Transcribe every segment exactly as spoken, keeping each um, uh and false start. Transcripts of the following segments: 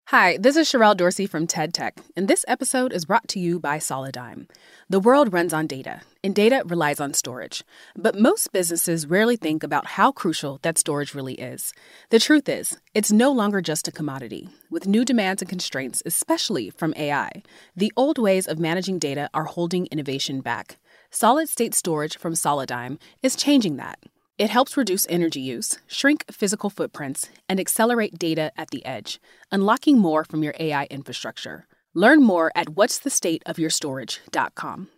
Hi, this is Sherelle Dorsey from TED Tech, and this episode is brought to you by Solidigm. The world runs on data, and data relies on storage. But most businesses rarely think about how crucial that storage really is. The truth is, it's no longer just a commodity. With new demands and constraints, especially from A I, the old ways of managing data are holding innovation back. Solid-state storage from Solidigm is changing that. It helps reduce energy use, shrink physical footprints, and accelerate data at the edge, unlocking more from your A I infrastructure. Learn more at whats the state of your storage dot com.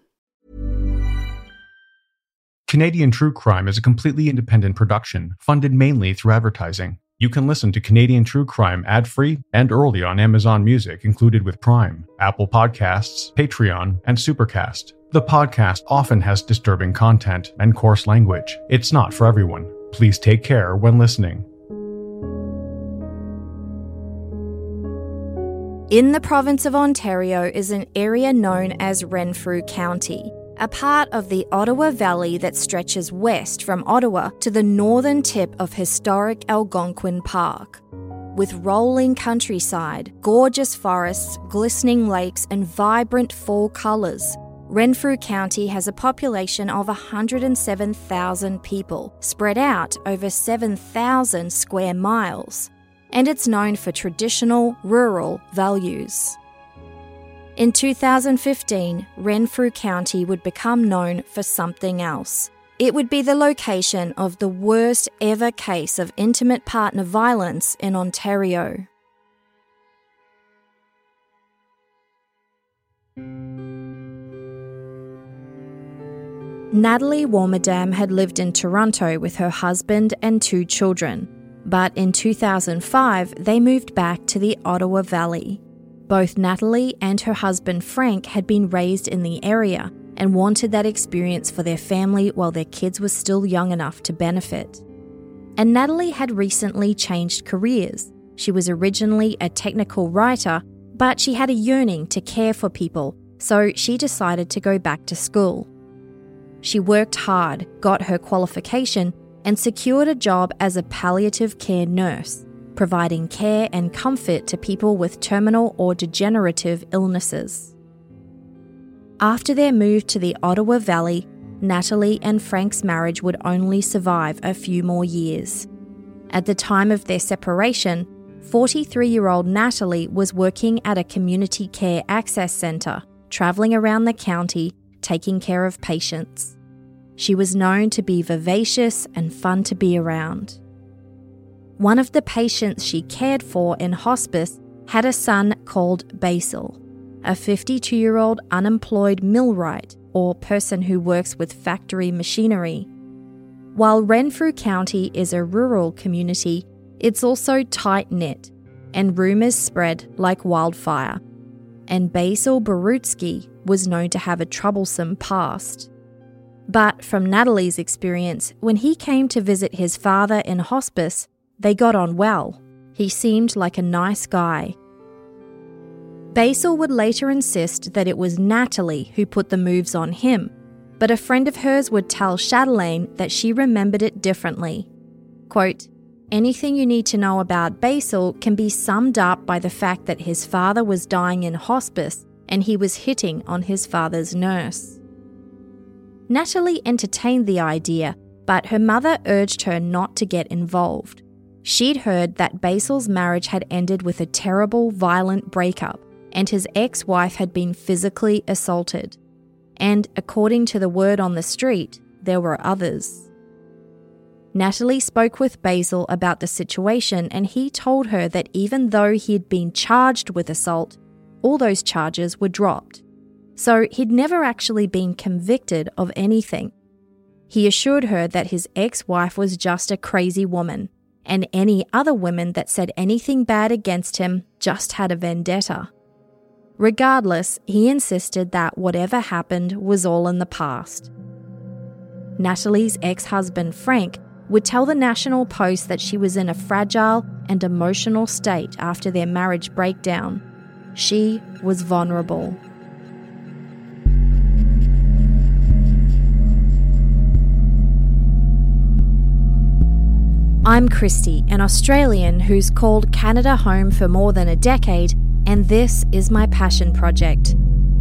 Canadian True Crime is a completely independent production, funded mainly through advertising. You can listen to Canadian True Crime ad-free and early on Amazon Music, included with Prime, Apple Podcasts, Patreon, and Supercast. The podcast often has disturbing content and coarse language. It's not for everyone. Please take care when listening. In the province of Ontario is an area known as Renfrew County, a part of the Ottawa Valley that stretches west from Ottawa to the northern tip of historic Algonquin Park. With rolling countryside, gorgeous forests, glistening lakes, and vibrant fall colours, Renfrew County has a population of one hundred seven thousand people, spread out over seven thousand square miles, and it's known for traditional rural values. In two thousand fifteen, Renfrew County would become known for something else. It would be the location of the worst ever case of intimate partner violence in Ontario. Natalie Warmerdam had lived in Toronto with her husband and two children, but in two thousand five they moved back to the Ottawa Valley. Both Natalie and her husband Frank had been raised in the area and wanted that experience for their family while their kids were still young enough to benefit. And Natalie had recently changed careers. She was originally a technical writer, but she had a yearning to care for people, so she decided to go back to school. She worked hard, got her qualification, and secured a job as a palliative care nurse, providing care and comfort to people with terminal or degenerative illnesses. After their move to the Ottawa Valley, Natalie and Frank's marriage would only survive a few more years. At the time of their separation, forty-three-year-old Natalie was working at a community care access centre, travelling around the county, taking care of patients. She was known to be vivacious and fun to be around. One of the patients she cared for in hospice had a son called Basil, a fifty-two-year-old unemployed millwright or person who works with factory machinery. While Renfrew County is a rural community, it's also tight-knit, and rumours spread like wildfire. And Basil Barutsky was known to have a troublesome past. But from Natalie's experience, when he came to visit his father in hospice, they got on well. He seemed like a nice guy. Basil would later insist that it was Natalie who put the moves on him, but a friend of hers would tell Chatelaine that she remembered it differently. Quote, "Anything you need to know about Basil can be summed up by the fact that his father was dying in hospice and he was hitting on his father's nurse." Natalie entertained the idea, but her mother urged her not to get involved. She'd heard that Basil's marriage had ended with a terrible, violent breakup, and his ex-wife had been physically assaulted. And according to the word on the street, there were others. Natalie spoke with Basil about the situation, and he told her that even though he had been charged with assault, all those charges were dropped. So he'd never actually been convicted of anything. He assured her that his ex-wife was just a crazy woman, and any other women that said anything bad against him just had a vendetta. Regardless, he insisted that whatever happened was all in the past. Natalie's ex-husband Frank would tell the National Post that she was in a fragile and emotional state after their marriage breakdown. She was vulnerable. I'm Christy, an Australian who's called Canada home for more than a decade, and this is my passion project.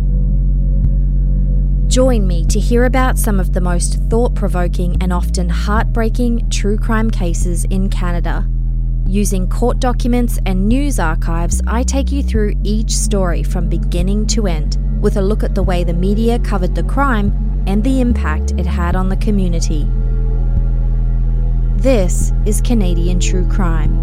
Join me to hear about some of the most thought-provoking and often heartbreaking true crime cases in Canada. Using court documents and news archives, I take you through each story from beginning to end, with a look at the way the media covered the crime and the impact it had on the community. This is Canadian True Crime.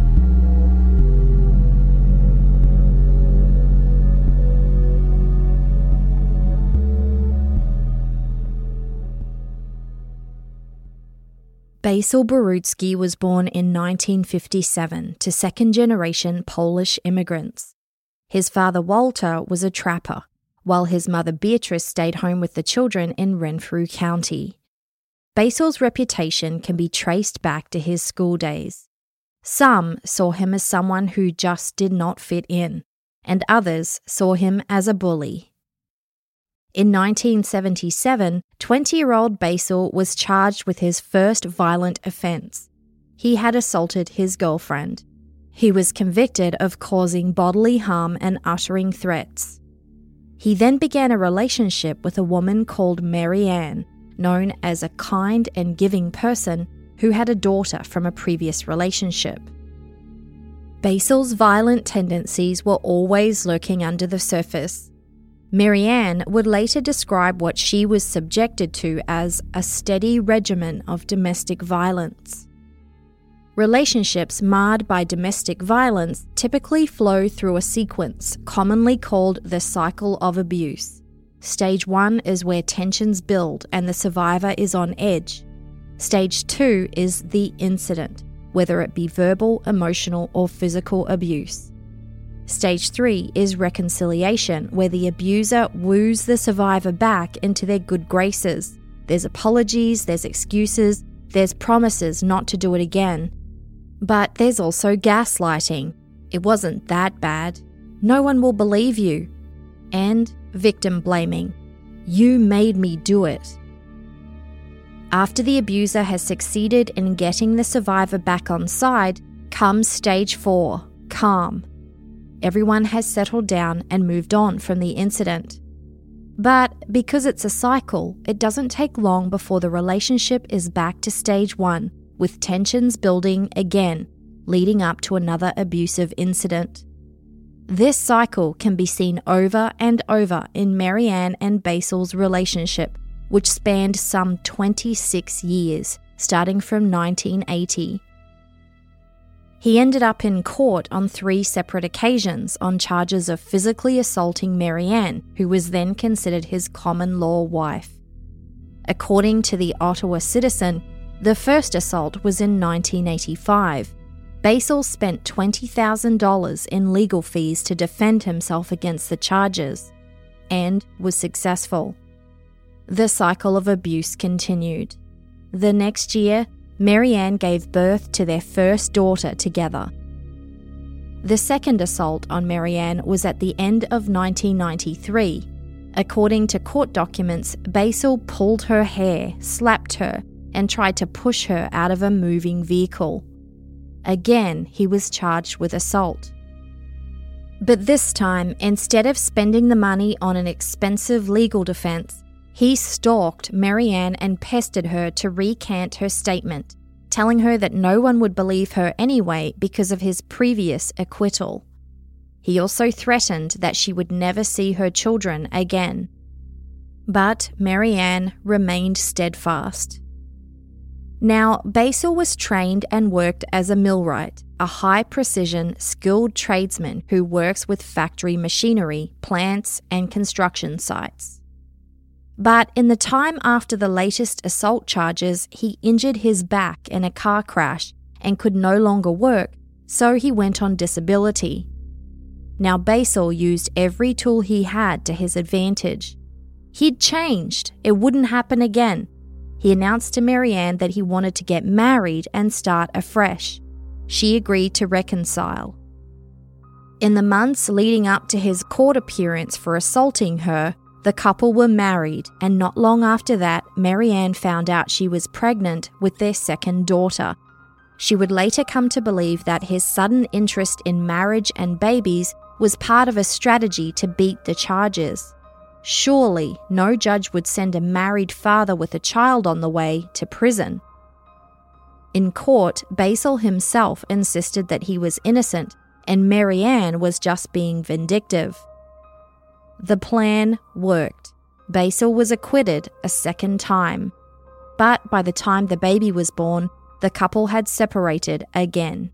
Basil Borucki was born in nineteen fifty-seven to second-generation Polish immigrants. His father Walter was a trapper, while his mother Beatrice stayed home with the children in Renfrew County. Basil's reputation can be traced back to his school days. Some saw him as someone who just did not fit in, and others saw him as a bully. In nineteen seventy-seven, twenty-year-old Basil was charged with his first violent offence. He had assaulted his girlfriend. He was convicted of causing bodily harm and uttering threats. He then began a relationship with a woman called Mary Ann, known as a kind and giving person who had a daughter from a previous relationship. Basil's violent tendencies were always lurking under the surface. Mary Ann would later describe what she was subjected to as a steady regimen of domestic violence. Relationships marred by domestic violence typically flow through a sequence commonly called the cycle of abuse. Stage one is where tensions build and the survivor is on edge. Stage two is the incident, whether it be verbal, emotional, or physical abuse. Stage three is reconciliation, where the abuser woos the survivor back into their good graces. There's apologies, there's excuses, there's promises not to do it again. But there's also gaslighting. It wasn't that bad. No one will believe you. And victim blaming. You made me do it. After the abuser has succeeded in getting the survivor back on side, comes stage four, calm. Everyone has settled down and moved on from the incident. But because it's a cycle, it doesn't take long before the relationship is back to stage one, with tensions building again, leading up to another abusive incident. This cycle can be seen over and over in Mary Ann and Basil's relationship, which spanned some twenty-six years, starting from nineteen eighty. He ended up in court on three separate occasions on charges of physically assaulting Mary Ann, who was then considered his common-law wife. According to the Ottawa Citizen, the first assault was in nineteen eighty-five. Basil spent twenty thousand dollars in legal fees to defend himself against the charges, and was successful. The cycle of abuse continued. The next year, Mary Ann gave birth to their first daughter together. The second assault on Mary Ann was at the end of nineteen ninety-three. According to court documents, Basil pulled her hair, slapped her, and tried to push her out of a moving vehicle. Again, he was charged with assault. But this time, instead of spending the money on an expensive legal defense, he stalked Mary Ann and pestered her to recant her statement, telling her that no one would believe her anyway because of his previous acquittal. He also threatened that she would never see her children again. But Mary Ann remained steadfast. Now, Basil was trained and worked as a millwright, a high-precision, skilled tradesman who works with factory machinery, plants, and construction sites. But in the time after the latest assault charges, he injured his back in a car crash and could no longer work, so he went on disability. Now Basil used every tool he had to his advantage. He'd changed. It wouldn't happen again. He announced to Mary Ann that he wanted to get married and start afresh. She agreed to reconcile. In the months leading up to his court appearance for assaulting her, the couple were married, and not long after that, Mary Ann found out she was pregnant with their second daughter. She would later come to believe that his sudden interest in marriage and babies was part of a strategy to beat the charges. Surely, no judge would send a married father with a child on the way to prison. In court, Basil himself insisted that he was innocent and Marianne was just being vindictive. The plan worked. Basil was acquitted a second time. But by the time the baby was born, the couple had separated again.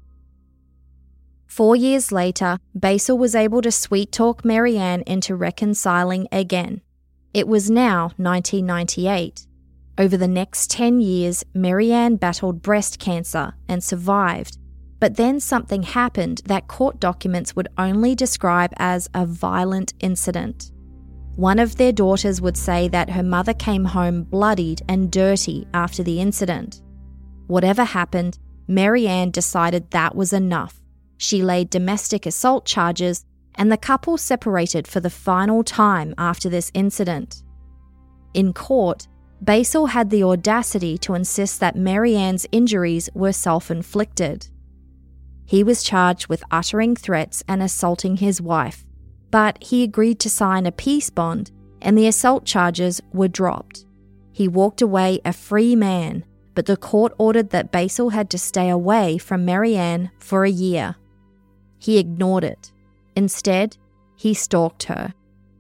Four years later, Basil was able to sweet-talk Marianne into reconciling again. It was now nineteen ninety-eight. Over the next ten years, Marianne battled breast cancer and survived. But then something happened that court documents would only describe as a violent incident. One of their daughters would say that her mother came home bloodied and dirty after the incident. Whatever happened, Marianne decided that was enough. She laid domestic assault charges, and the couple separated for the final time after this incident. In court, Basil had the audacity to insist that Marianne's injuries were self-inflicted. He was charged with uttering threats and assaulting his wife, but he agreed to sign a peace bond, and the assault charges were dropped. He walked away a free man, but the court ordered that Basil had to stay away from Marianne for a year. He ignored it. Instead, he stalked her.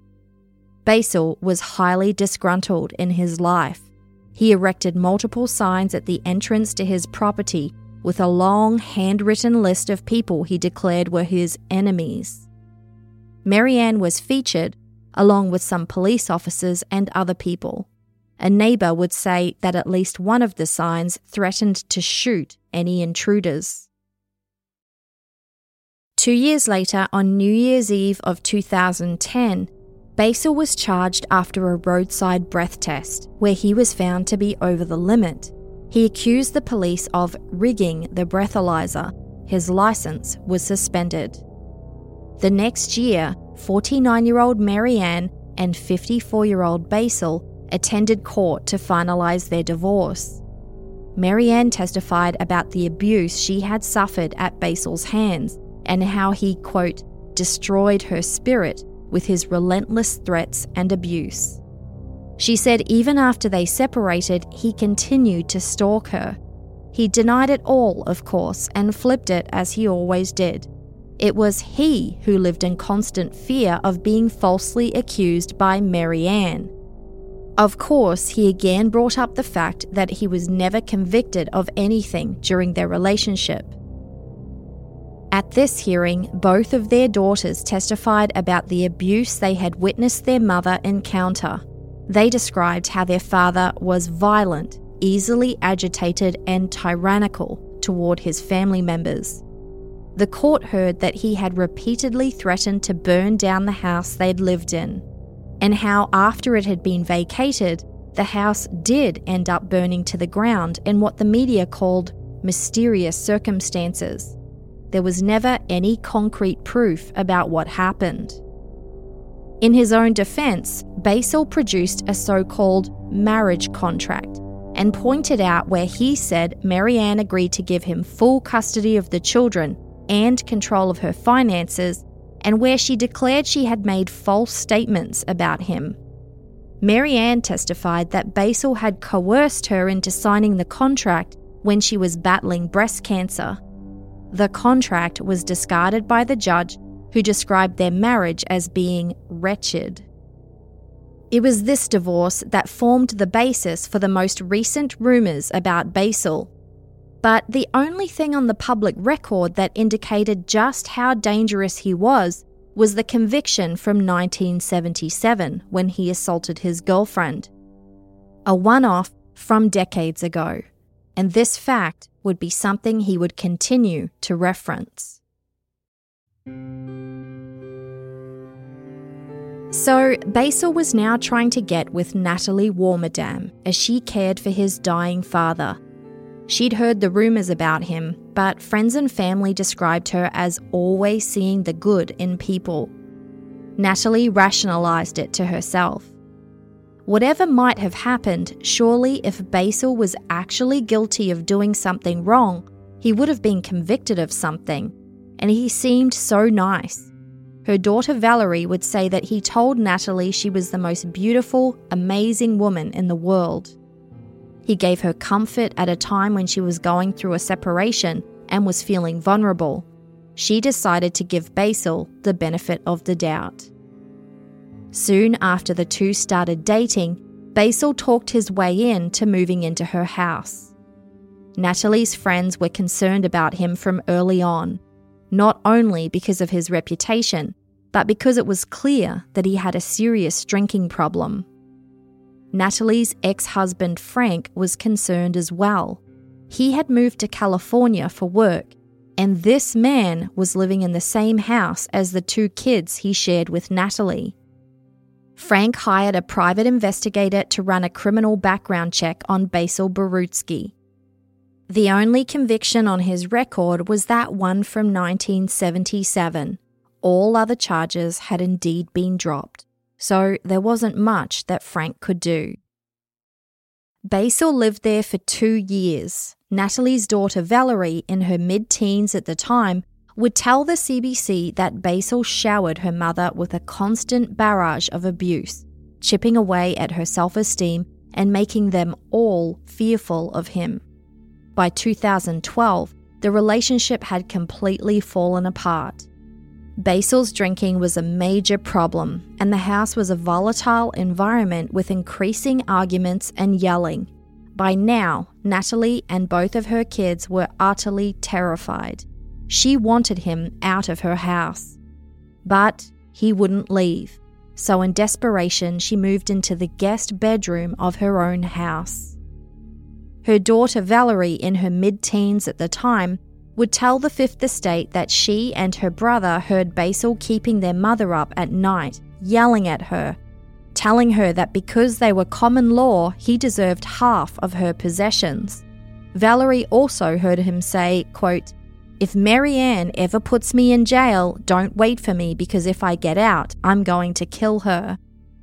Basil was highly disgruntled in his life. He erected multiple signs at the entrance to his property with a long handwritten list of people he declared were his enemies. Marianne was featured, along with some police officers and other people. A neighbour would say that at least one of the signs threatened to shoot any intruders. Two years later, on New Year's Eve of two thousand ten, Basil was charged after a roadside breath test, where he was found to be over the limit. He accused the police of rigging the breathalyzer. His licence was suspended. The next year, forty-nine-year-old Marianne and fifty-four-year-old Basil attended court to finalise their divorce. Marianne testified about the abuse she had suffered at Basil's hands and how he, quote, destroyed her spirit with his relentless threats and abuse. She said even after they separated, he continued to stalk her. He denied it all, of course, and flipped it as he always did. It was he who lived in constant fear of being falsely accused by Marianne. Of course, he again brought up the fact that he was never convicted of anything during their relationship. At this hearing, both of their daughters testified about the abuse they had witnessed their mother encounter. They described how their father was violent, easily agitated, and tyrannical toward his family members. The court heard that he had repeatedly threatened to burn down the house they'd lived in, and how after it had been vacated, the house did end up burning to the ground in what the media called mysterious circumstances. There was never any concrete proof about what happened. In his own defense, Basil produced a so-called marriage contract and pointed out where he said Marianne agreed to give him full custody of the children and control of her finances, and where she declared she had made false statements about him. Marianne testified that Basil had coerced her into signing the contract when she was battling breast cancer. The contract was discarded by the judge, who described their marriage as being wretched. It was this divorce that formed the basis for the most recent rumours about Basil. But the only thing on the public record that indicated just how dangerous he was was the conviction from nineteen seventy-seven when he assaulted his girlfriend. A one-off from decades ago. And this fact would be something he would continue to reference. So, Basil was now trying to get with Natalie Warmerdam as she cared for his dying father. She'd heard the rumours about him, but friends and family described her as always seeing the good in people. Natalie rationalised it to herself. Whatever might have happened, surely if Basil was actually guilty of doing something wrong, He would have been convicted of something, and he seemed so nice. Her daughter Valerie would say that he told Natalie she was the most beautiful, amazing woman in the world. He gave her comfort at a time when she was going through a separation and was feeling vulnerable. She decided to give Basil the benefit of the doubt. Soon after the two started dating, Basil talked his way in to moving into her house. Natalie's friends were concerned about him from early on, not only because of his reputation, but because it was clear that he had a serious drinking problem. Natalie's ex-husband Frank was concerned as well. He had moved to California for work, and this man was living in the same house as the two kids he shared with Natalie. Frank hired a private investigator to run a criminal background check on Basil Borutsky. The only conviction on his record was that one from nineteen seventy-seven. All other charges had indeed been dropped, so there wasn't much that Frank could do. Basil lived there for two years. Natalie's daughter Valerie, in her mid-teens at the time, would tell the C B C that Basil showered her mother with a constant barrage of abuse, chipping away at her self-esteem and making them all fearful of him. By two thousand twelve, the relationship had completely fallen apart. Basil's drinking was a major problem, and the house was a volatile environment with increasing arguments and yelling. By now, Natalie and both of her kids were utterly terrified. She wanted him out of her house. But he wouldn't leave, so in desperation she moved into the guest bedroom of her own house. Her daughter Valerie, in her mid-teens at the time, would tell the Fifth Estate that she and her brother heard Basil keeping their mother up at night, yelling at her, telling her that because they were common law, he deserved half of her possessions. Valerie also heard him say, quote, "If Mary Ann ever puts me in jail, don't wait for me because if I get out, I'm going to kill her."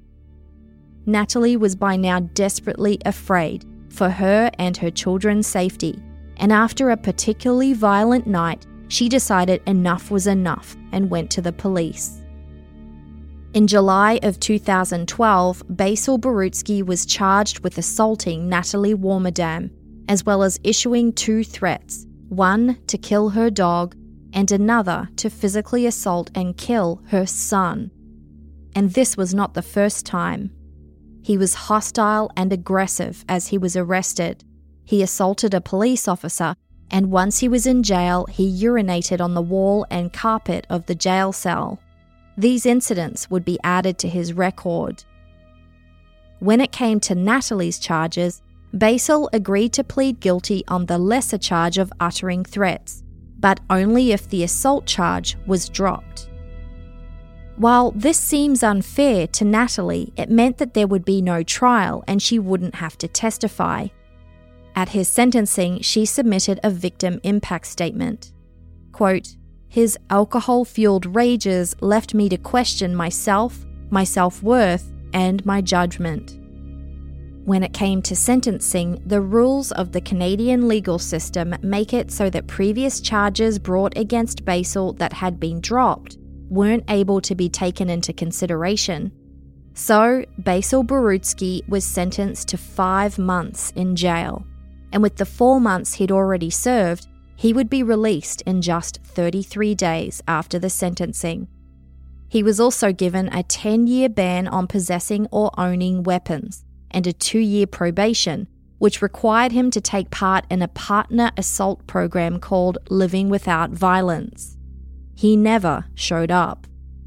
Natalie was by now desperately afraid for her and her children's safety, and after a particularly violent night, she decided enough was enough and went to the police. In July of two thousand twelve, Basil Borutsky was charged with assaulting Natalie Warmerdam, as well as issuing two threats, one to kill her dog and another to physically assault and kill her son. And this was not the first time. He was hostile and aggressive as he was arrested. He assaulted a police officer, and once he was in jail, he urinated on the wall and carpet of the jail cell. These incidents would be added to his record. When it came to Natalie's charges, Basil agreed to plead guilty on the lesser charge of uttering threats, but only if the assault charge was dropped. While this seems unfair to Natalie, it meant that there would be no trial and she wouldn't have to testify. At his sentencing, she submitted a victim impact statement. Quote, "His alcohol-fueled rages left me to question myself, my self-worth, and my judgment." When it came to sentencing, the rules of the Canadian legal system make it so that previous charges brought against Basil that had been dropped weren't able to be taken into consideration. So, Basil Borutsky was sentenced to five months in jail, and with the four months he'd already served, he would be released in just thirty-three days after the sentencing. He was also given a ten-year ban on possessing or owning weapons, and a two-year probation, which required him to take part in a partner assault program called Living Without Violence. He never showed up.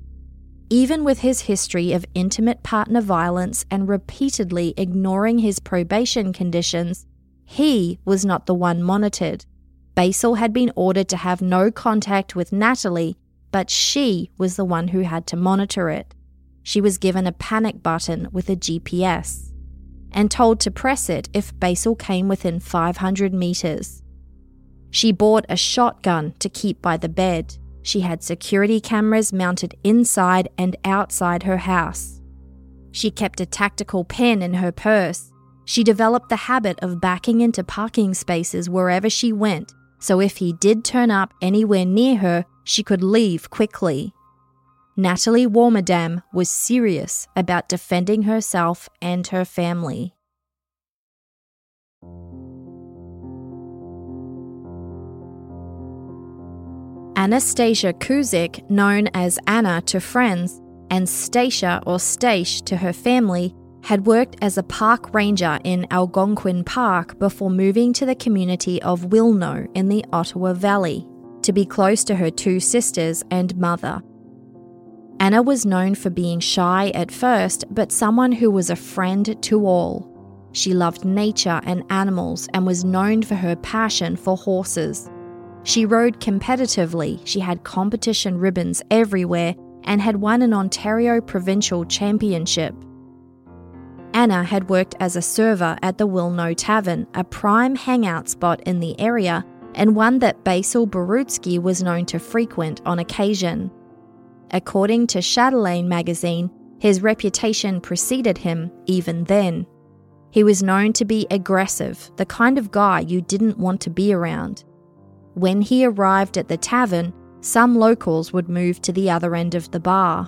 Even with his history of intimate partner violence and repeatedly ignoring his probation conditions, he was not the one monitored. Basil had been ordered to have no contact with Natalie, but she was the one who had to monitor it. She was given a panic button with a G P S and told to press it if Basil came within five hundred meters. She bought a shotgun to keep by the bed. She had security cameras mounted inside and outside her house. She kept a tactical pen in her purse. She developed the habit of backing into parking spaces wherever she went, so if he did turn up anywhere near her, she could leave quickly. Natalie Warmerdam was serious about defending herself and her family. Anastasia Kuzik, known as Anna to friends, and Stacia or Stace to her family, had worked as a park ranger in Algonquin Park before moving to the community of Wilno in the Ottawa Valley, to be close to her two sisters and mother. Anna was known for being shy at first, but someone who was a friend to all. She loved nature and animals and was known for her passion for horses. She rode competitively, she had competition ribbons everywhere, and had won an Ontario Provincial Championship. Anna had worked as a server at the Wilno Tavern, a prime hangout spot in the area, and one that Basil Borutsky was known to frequent on occasion. According to Chatelaine magazine, his reputation preceded him even then. He was known to be aggressive, the kind of guy you didn't want to be around. When he arrived at the tavern, some locals would move to the other end of the bar.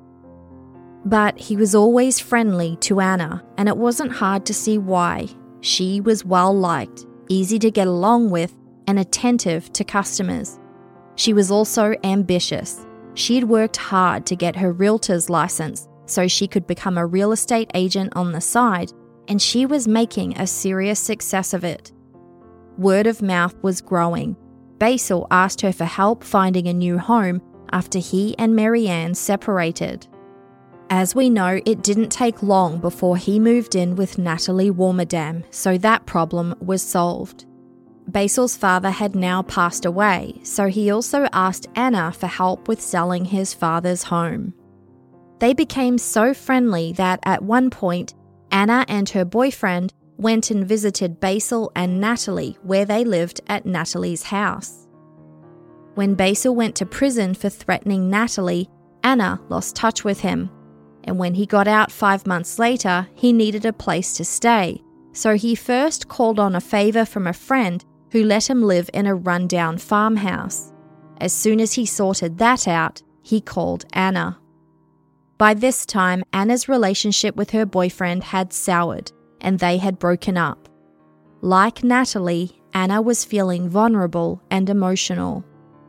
But he was always friendly to Anna, and it wasn't hard to see why. She was well-liked, easy to get along with, and attentive to customers. She was also ambitious. She'd worked hard to get her realtor's license so she could become a real estate agent on the side, and she was making a serious success of it. Word of mouth was growing. Basil asked her for help finding a new home after he and Marianne separated. As we know, it didn't take long before he moved in with Natalie Warmerdam, so that problem was solved. Basil's father had now passed away, so he also asked Anna for help with selling his father's home. They became so friendly that at one point, Anna and her boyfriend went and visited Basil and Natalie where they lived at Natalie's house. When Basil went to prison for threatening Natalie, Anna lost touch with him, and when he got out five months later, he needed a place to stay, so he first called on a favour from a friend who let him live in a rundown farmhouse. As soon as he sorted that out, he called Anna. By this time, Anna's relationship with her boyfriend had soured, and they had broken up. Like Natalie, Anna was feeling vulnerable and emotional.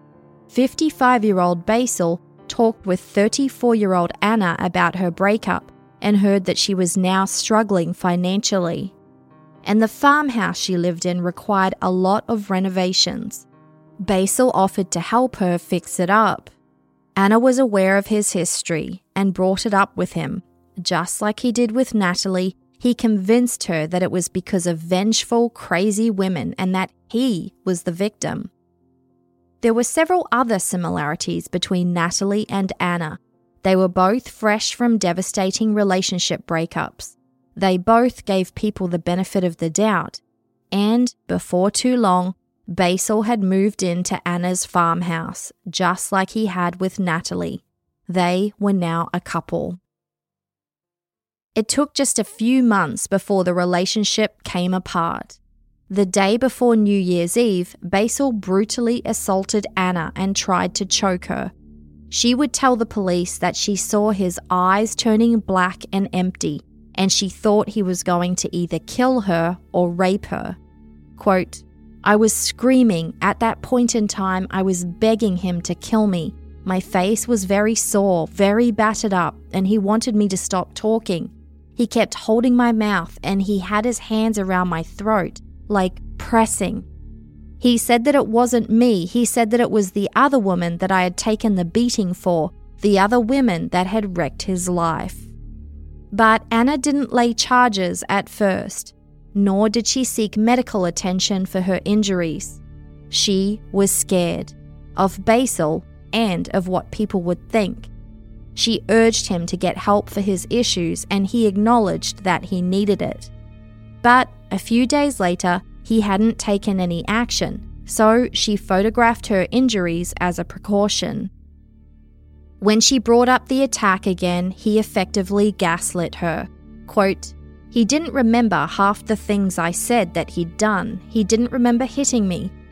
fifty-five-year-old Basil talked with thirty-four-year-old Anna about her breakup and heard that she was now struggling financially. And the farmhouse she lived in required a lot of renovations. Basil offered to help her fix it up. Anna was aware of his history and brought it up with him. Just like he did with Natalie, he convinced her that it was because of vengeful, crazy women and that he was the victim. There were several other similarities between Natalie and Anna. They were both fresh from devastating relationship breakups. They both gave people the benefit of the doubt. And, before too long, Basil had moved into Anna's farmhouse, just like he had with Natalie. They were now a couple. It took just a few months before the relationship came apart. The day before New Year's Eve, Basil brutally assaulted Anna and tried to choke her. She would tell the police that she saw his eyes turning black and empty, and she thought he was going to either kill her or rape her. Quote, "I was screaming. At that point in time, I was begging him to kill me. My face was very sore, very battered up, and he wanted me to stop talking. He kept holding my mouth and he had his hands around my throat, like pressing. He said that it wasn't me. He said that it was the other woman that I had taken the beating for, the other women that had wrecked his life." But Anna didn't lay charges at first, nor did she seek medical attention for her injuries. She was scared of Basil and of what people would think. She urged him to get help for his issues, and he acknowledged that he needed it. But a few days later, he hadn't taken any action, so she photographed her injuries as a precaution. When she brought up the attack again, he effectively gaslit her. Quote, "He didn't remember half the things I said that he'd done. He didn't remember hitting me.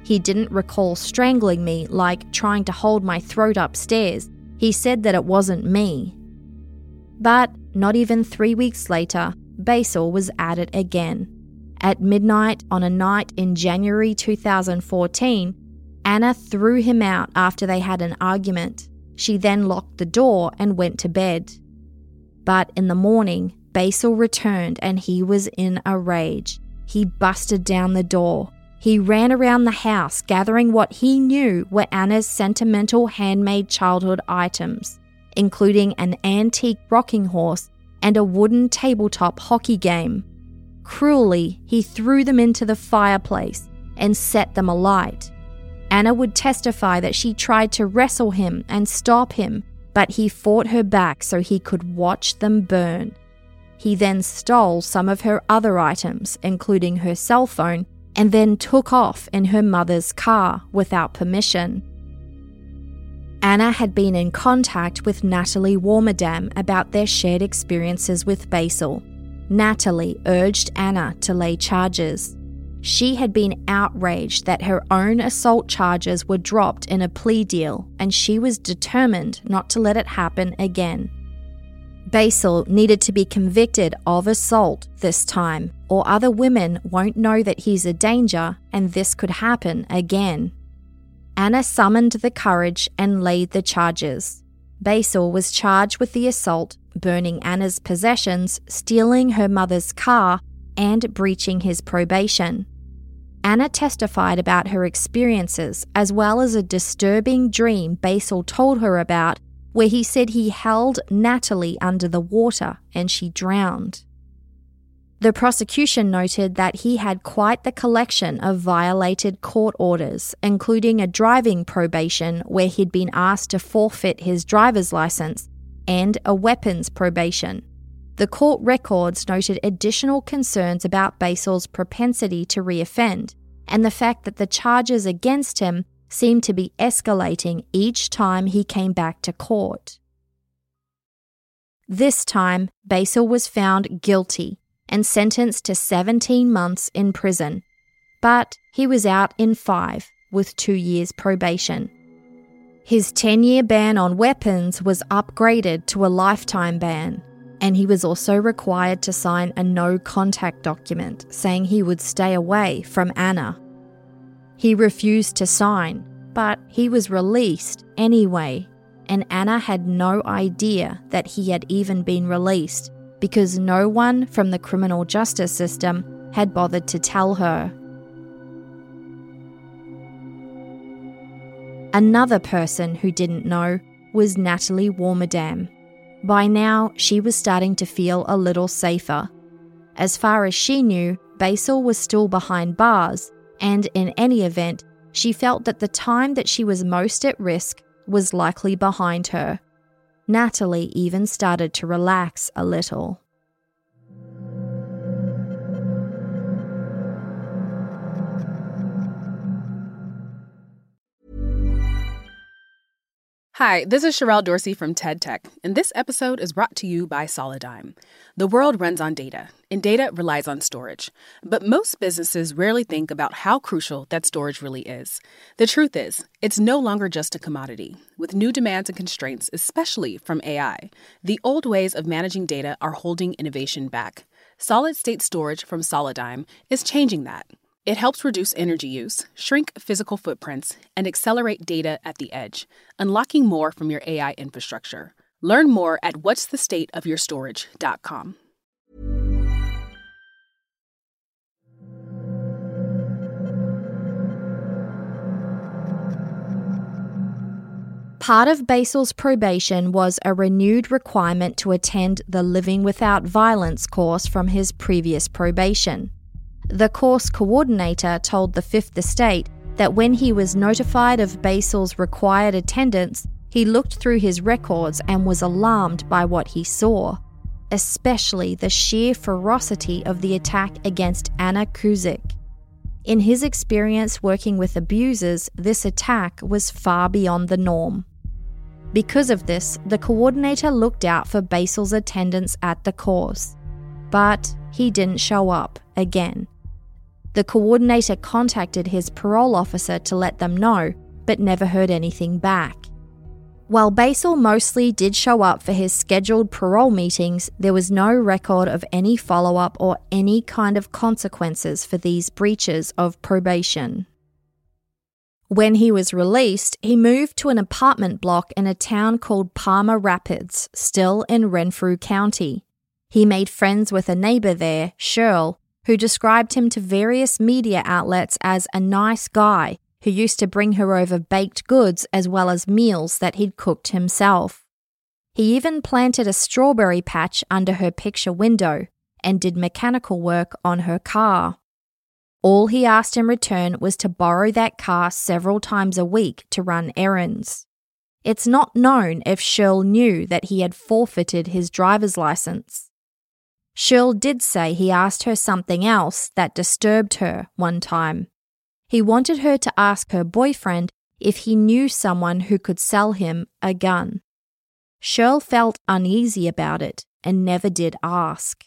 He didn't recall strangling me, like trying to hold my throat upstairs. He said that it wasn't me. But not even three weeks later, Basil was at it again. At midnight on a night in January two thousand fourteen, Anna threw him out after they had an argument. She then locked the door and went to bed. But in the morning, Basil returned and he was in a rage. He busted down the door. He ran around the house gathering what he knew were Anna's sentimental handmade childhood items, including an antique rocking horse and a wooden tabletop hockey game. Cruelly, he threw them into the fireplace and set them alight. Anna would testify that she tried to wrestle him and stop him, but he fought her back so he could watch them burn. He then stole some of her other items, including her cell phone, and then took off in her mother's car without permission. Anna had been in contact with Natalie Warmerdam about their shared experiences with Basil. Natalie urged Anna to lay charges. She had been outraged that her own assault charges were dropped in a plea deal, and she was determined not to let it happen again. Basil needed to be convicted of assault this time, or other women won't know that he's a danger and this could happen again. Anna summoned the courage and laid the charges. Basil was charged with the assault, burning Anna's possessions, stealing her mother's car, and breaching his probation. Anna testified about her experiences, as well as a disturbing dream Basil told her about, where he said he held Natalie under the water and she drowned. The prosecution noted that he had quite the collection of violated court orders, including a driving probation where he'd been asked to forfeit his driver's license, and a weapons probation. The court records noted additional concerns about Basil's propensity to reoffend, and the fact that the charges against him seemed to be escalating each time he came back to court. This time, Basil was found guilty and sentenced to seventeen months in prison, but he was out in five with two years probation. His ten-year ban on weapons was upgraded to a lifetime ban, and he was also required to sign a no-contact document saying he would stay away from Anna. He refused to sign, but he was released anyway, and Anna had no idea that he had even been released because no one from the criminal justice system had bothered to tell her. Another person who didn't know was Natalie Warmerdam. By now, she was starting to feel a little safer. As far as she knew, Basil was still behind bars, and in any event, she felt that the time that she was most at risk was likely behind her. Natalie even started to relax a little. Hi, this is Sherelle Dorsey from TED Tech, and this episode is brought to you by Solidigm. The world runs on data, and data relies on storage. But most businesses rarely think about how crucial that storage really is. The truth is, it's no longer just a commodity. With new demands and constraints, especially from A I, the old ways of managing data are holding innovation back. Solid-state storage from Solidigm is changing that. It helps reduce energy use, shrink physical footprints, and accelerate data at the edge, unlocking more from your A I infrastructure. Learn more at what's the state of your storage dot com. Part of Basil's probation was a renewed requirement to attend the Living Without Violence course from his previous probation. The course coordinator told the Fifth Estate that when he was notified of Basil's required attendance, he looked through his records and was alarmed by what he saw, especially the sheer ferocity of the attack against Anna Kuzik. In his experience working with abusers, this attack was far beyond the norm. Because of this, the coordinator looked out for Basil's attendance at the course, but he didn't show up again. The coordinator contacted his parole officer to let them know, but never heard anything back. While Basil mostly did show up for his scheduled parole meetings, there was no record of any follow-up or any kind of consequences for these breaches of probation. When he was released, he moved to an apartment block in a town called Palmer Rapids, still in Renfrew County. He made friends with a neighbor there, Shirl, who described him to various media outlets as a nice guy who used to bring her over baked goods as well as meals that he'd cooked himself. He even planted a strawberry patch under her picture window and did mechanical work on her car. All he asked in return was to borrow that car several times a week to run errands. It's not known if Shirl knew that he had forfeited his driver's license. Shirl did say he asked her something else that disturbed her one time. He wanted her to ask her boyfriend if he knew someone who could sell him a gun. Shirl felt uneasy about it and never did ask.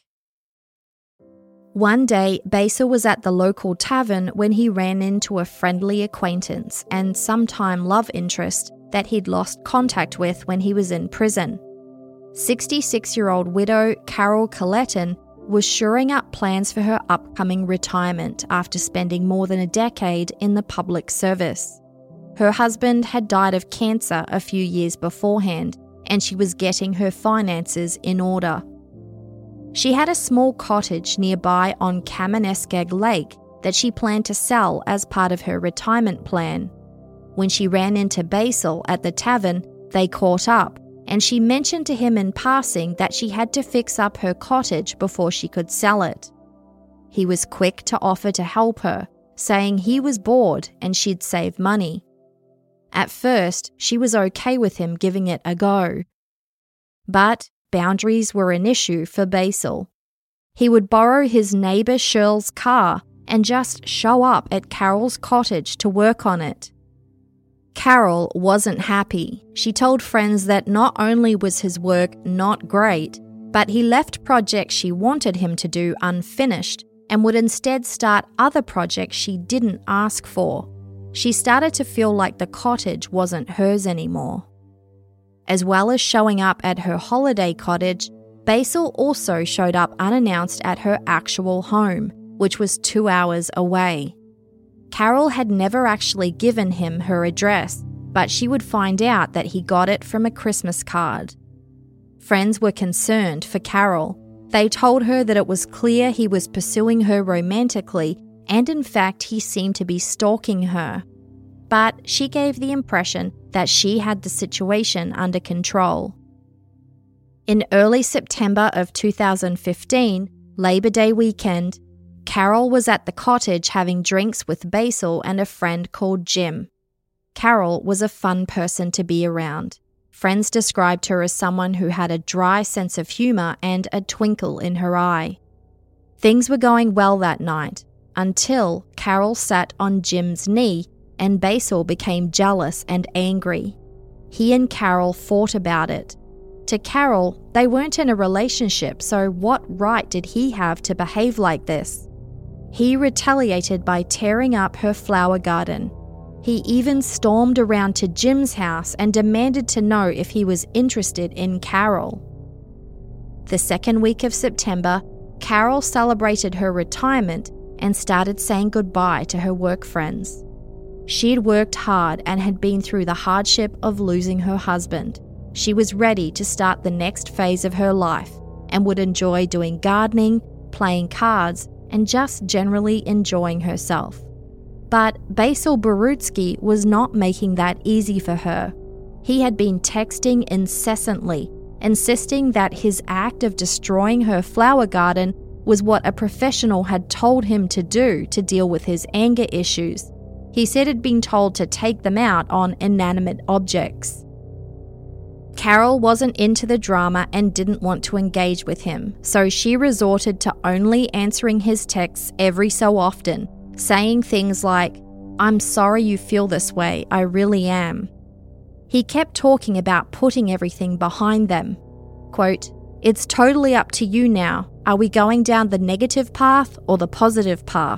One day, Basil was at the local tavern when he ran into a friendly acquaintance and sometime love interest that he'd lost contact with when he was in prison. sixty-six-year-old widow Carol Colleton was shoring up plans for her upcoming retirement after spending more than a decade in the public service. Her husband had died of cancer a few years beforehand, and she was getting her finances in order. She had a small cottage nearby on Kamineskeg Lake that she planned to sell as part of her retirement plan. When she ran into Basil at the tavern, they caught up, and she mentioned to him in passing that she had to fix up her cottage before she could sell it. He was quick to offer to help her, saying he was bored and she'd save money. At first, she was okay with him giving it a go. But boundaries were an issue for Basil. He would borrow his neighbour Shirl's car and just show up at Carol's cottage to work on it. Carol wasn't happy. She told friends that not only was his work not great, but he left projects she wanted him to do unfinished and would instead start other projects she didn't ask for. She started to feel like the cottage wasn't hers anymore. As well as showing up at her holiday cottage, Basil also showed up unannounced at her actual home, which was two hours away. Carol had never actually given him her address, but she would find out that he got it from a Christmas card. Friends were concerned for Carol. They told her that it was clear he was pursuing her romantically, and in fact he seemed to be stalking her. But she gave the impression that she had the situation under control. In early September of two thousand fifteen, Labor Day weekend, Carol was at the cottage having drinks with Basil and a friend called Jim. Carol was a fun person to be around. Friends described her as someone who had a dry sense of humour and a twinkle in her eye. Things were going well that night, until Carol sat on Jim's knee and Basil became jealous and angry. He and Carol fought about it. To Carol, they weren't in a relationship, so what right did he have to behave like this? He retaliated by tearing up her flower garden. He even stormed around to Jim's house and demanded to know if he was interested in Carol. The second week of September, Carol celebrated her retirement and started saying goodbye to her work friends. She'd worked hard and had been through the hardship of losing her husband. She was ready to start the next phase of her life and would enjoy doing gardening, playing cards, and just generally enjoying herself. But Basil Barutsky was not making that easy for her. He had been texting incessantly, insisting that his act of destroying her flower garden was what a professional had told him to do to deal with his anger issues. He said he'd been told to take them out on inanimate objects. Carol wasn't into the drama and didn't want to engage with him, so she resorted to only answering his texts every so often, saying things like, "I'm sorry you feel this way, I really am." He kept talking about putting everything behind them. Quote, "It's totally up to you now. Are we going down the negative path or the positive path?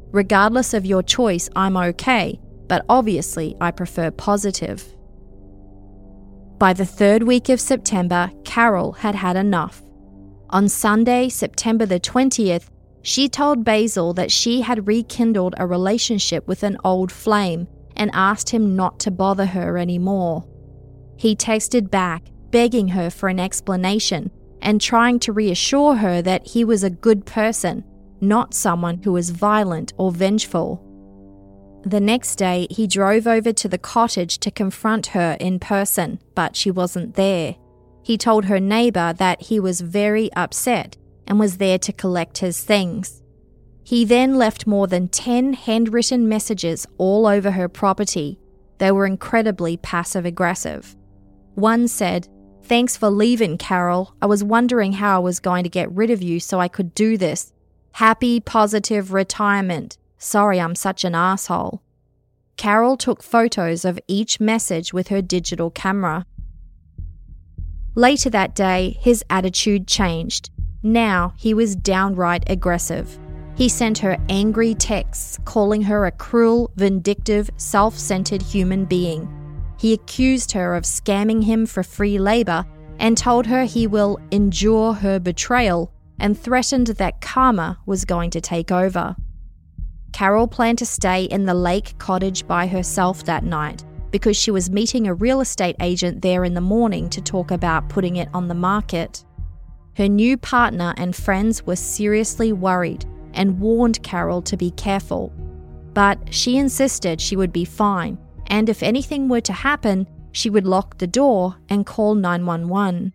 Regardless of your choice, I'm okay, but obviously I prefer positive. By the third week of September, Carol had had enough. On Sunday, September the twentieth, she told Basil that she had rekindled a relationship with an old flame and asked him not to bother her anymore. He texted back, begging her for an explanation and trying to reassure her that he was a good person, not someone who was violent or vengeful. The next day, he drove over to the cottage to confront her in person, but she wasn't there. He told her neighbour that he was very upset and was there to collect his things. He then left more than ten handwritten messages all over her property. They were incredibly passive-aggressive. One said, "Thanks for leaving, Carol. I was wondering how I was going to get rid of you so I could do this. Happy, positive retirement. Sorry I'm such an asshole." Carol took photos of each message with her digital camera. Later that day, his attitude changed. Now he was downright aggressive. He sent her angry texts calling her a cruel, vindictive, self-centered human being. He accused her of scamming him for free labor and told her he will endure her betrayal and threatened that karma was going to take over. Carol planned to stay in the lake cottage by herself that night because she was meeting a real estate agent there in the morning to talk about putting it on the market. Her new partner and friends were seriously worried and warned Carol to be careful. But she insisted she would be fine, and if anything were to happen, she would lock the door and call nine one one.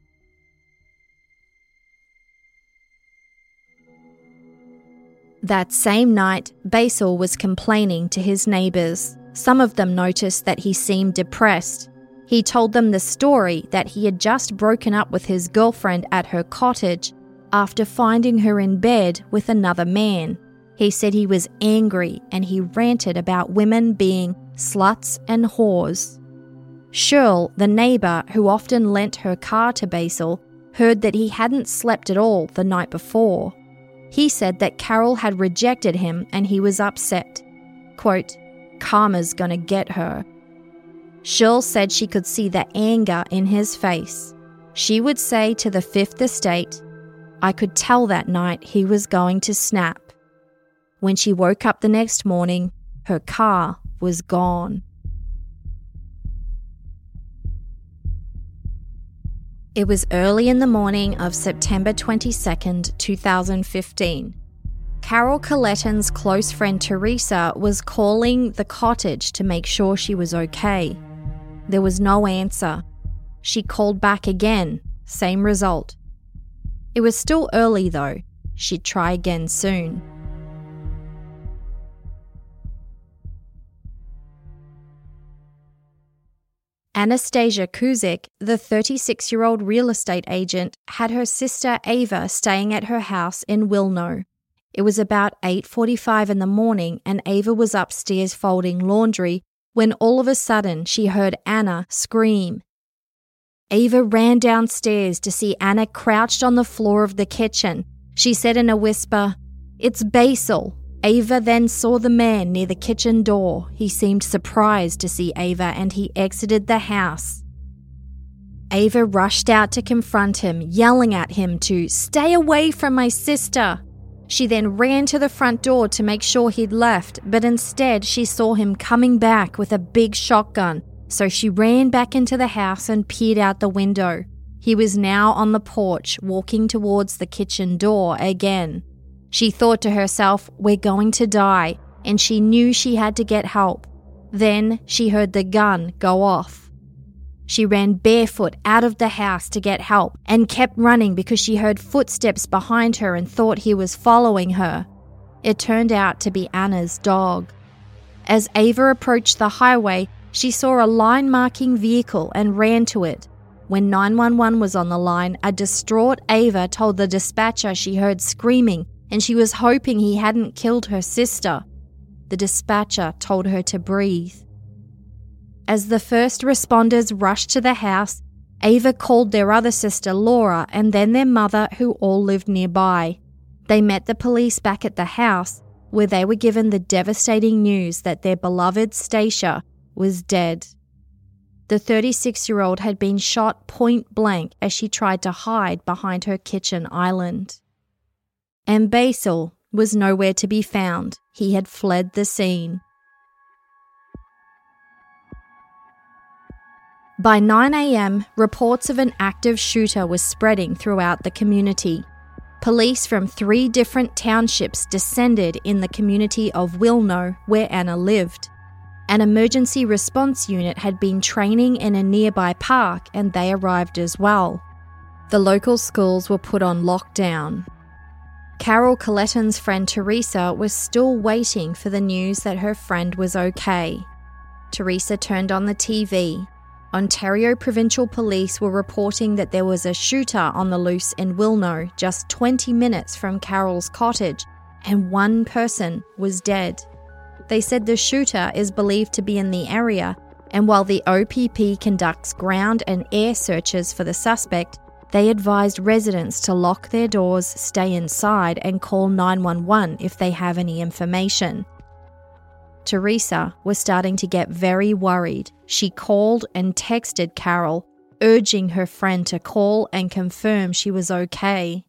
That same night, Basil was complaining to his neighbours. Some of them noticed that he seemed depressed. He told them the story that he had just broken up with his girlfriend at her cottage after finding her in bed with another man. He said he was angry and he ranted about women being sluts and whores. Shirl, the neighbour who often lent her car to Basil, heard that he hadn't slept at all the night before. He said that Carol had rejected him and he was upset. Quote, "Karma's gonna get her." Shirl said she could see the anger in his face. She would say to the Fifth Estate, "I could tell that night he was going to snap." When she woke up the next morning, her car was gone. It was early in the morning of September twenty-second, two thousand fifteen. Carol Colletton's close friend Teresa was calling the cottage to make sure she was okay. There was no answer. She called back again, same result. It was still early though. She'd try again soon. Anastasia Kuzik, the thirty-six-year-old real estate agent, had her sister Ava staying at her house in Wilno. It was about eight forty-five in the morning and Ava was upstairs folding laundry when all of a sudden she heard Anna scream. Ava ran downstairs to see Anna crouched on the floor of the kitchen. She said in a whisper, "It's Basil." Ava then saw the man near the kitchen door. He seemed surprised to see Ava and he exited the house. Ava rushed out to confront him, yelling at him to stay away from my sister. She then ran to the front door to make sure he'd left, but instead she saw him coming back with a big shotgun, so she ran back into the house and peered out the window. He was now on the porch, walking towards the kitchen door again. She thought to herself, we're going to die, and she knew she had to get help. Then she heard the gun go off. She ran barefoot out of the house to get help and kept running because she heard footsteps behind her and thought he was following her. It turned out to be Anna's dog. As Ava approached the highway, she saw a line-marking vehicle and ran to it. When nine one one was on the line, a distraught Ava told the dispatcher she heard screaming and she was hoping he hadn't killed her sister. The dispatcher told her to breathe. As the first responders rushed to the house, Ava called their other sister Laura and then their mother, who all lived nearby. They met the police back at the house, where they were given the devastating news that their beloved Stacia was dead. The thirty-six-year-old had been shot point blank as she tried to hide behind her kitchen island. And Basil was nowhere to be found. He had fled the scene. By nine a.m., reports of an active shooter was spreading throughout the community. Police from three different townships descended in the community of Wilno, where Anna lived. An emergency response unit had been training in a nearby park and they arrived as well. The local schools were put on lockdown. Carol Colletton's friend Teresa was still waiting for the news that her friend was okay. Teresa turned on the T V. Ontario Provincial Police were reporting that there was a shooter on the loose in Wilno, just twenty minutes from Carol's cottage, and one person was dead. They said the shooter is believed to be in the area, and while the O P P conducts ground and air searches for the suspect, they advised residents to lock their doors, stay inside, and call nine one one if they have any information. Teresa was starting to get very worried. She called and texted Carol, urging her friend to call and confirm she was okay.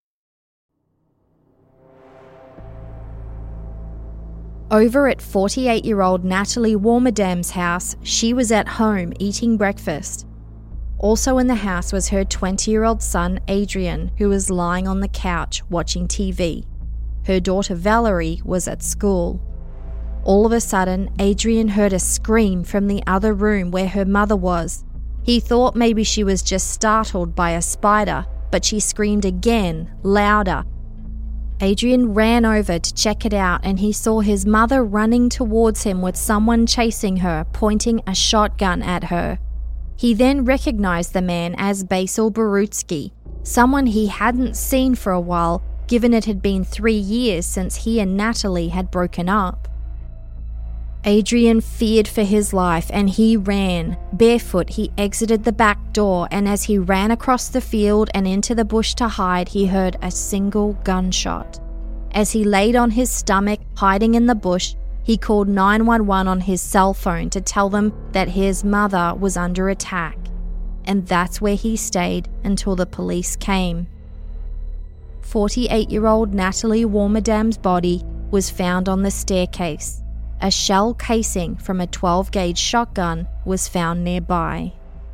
Over at forty-eight-year-old Natalie Warmadam's house, she was at home eating breakfast. Also in the house was her twenty-year-old son Adrian, who was lying on the couch watching T V. Her daughter Valerie was at school. All of a sudden, Adrian heard a scream from the other room where her mother was. He thought maybe she was just startled by a spider, but she screamed again, louder. Adrian ran over to check it out and he saw his mother running towards him with someone chasing her, pointing a shotgun at her. He then recognized the man as Basil Barutsky, someone he hadn't seen for a while, given it had been three years since he and Natalie had broken up. Adrian feared for his life and he ran. Barefoot, he exited the back door, and as he ran across the field and into the bush to hide, he heard a single gunshot. As he laid on his stomach, hiding in the bush, he called nine one one on his cell phone to tell them that his mother was under attack. And that's where he stayed until the police came. forty-eight-year-old Natalie Warmadam's body was found on the staircase. A shell casing from a twelve gauge shotgun was found nearby.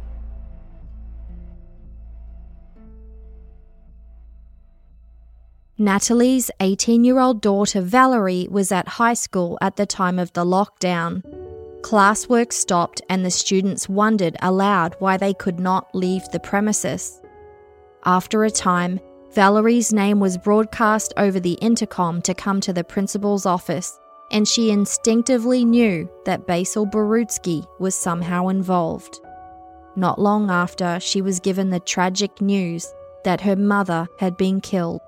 Natalie's eighteen-year-old daughter Valerie was at high school at the time of the lockdown. Classwork stopped and the students wondered aloud why they could not leave the premises. After a time, Valerie's name was broadcast over the intercom to come to the principal's office, and she instinctively knew that Basil Barutsky was somehow involved. Not long after, she was given the tragic news that her mother had been killed.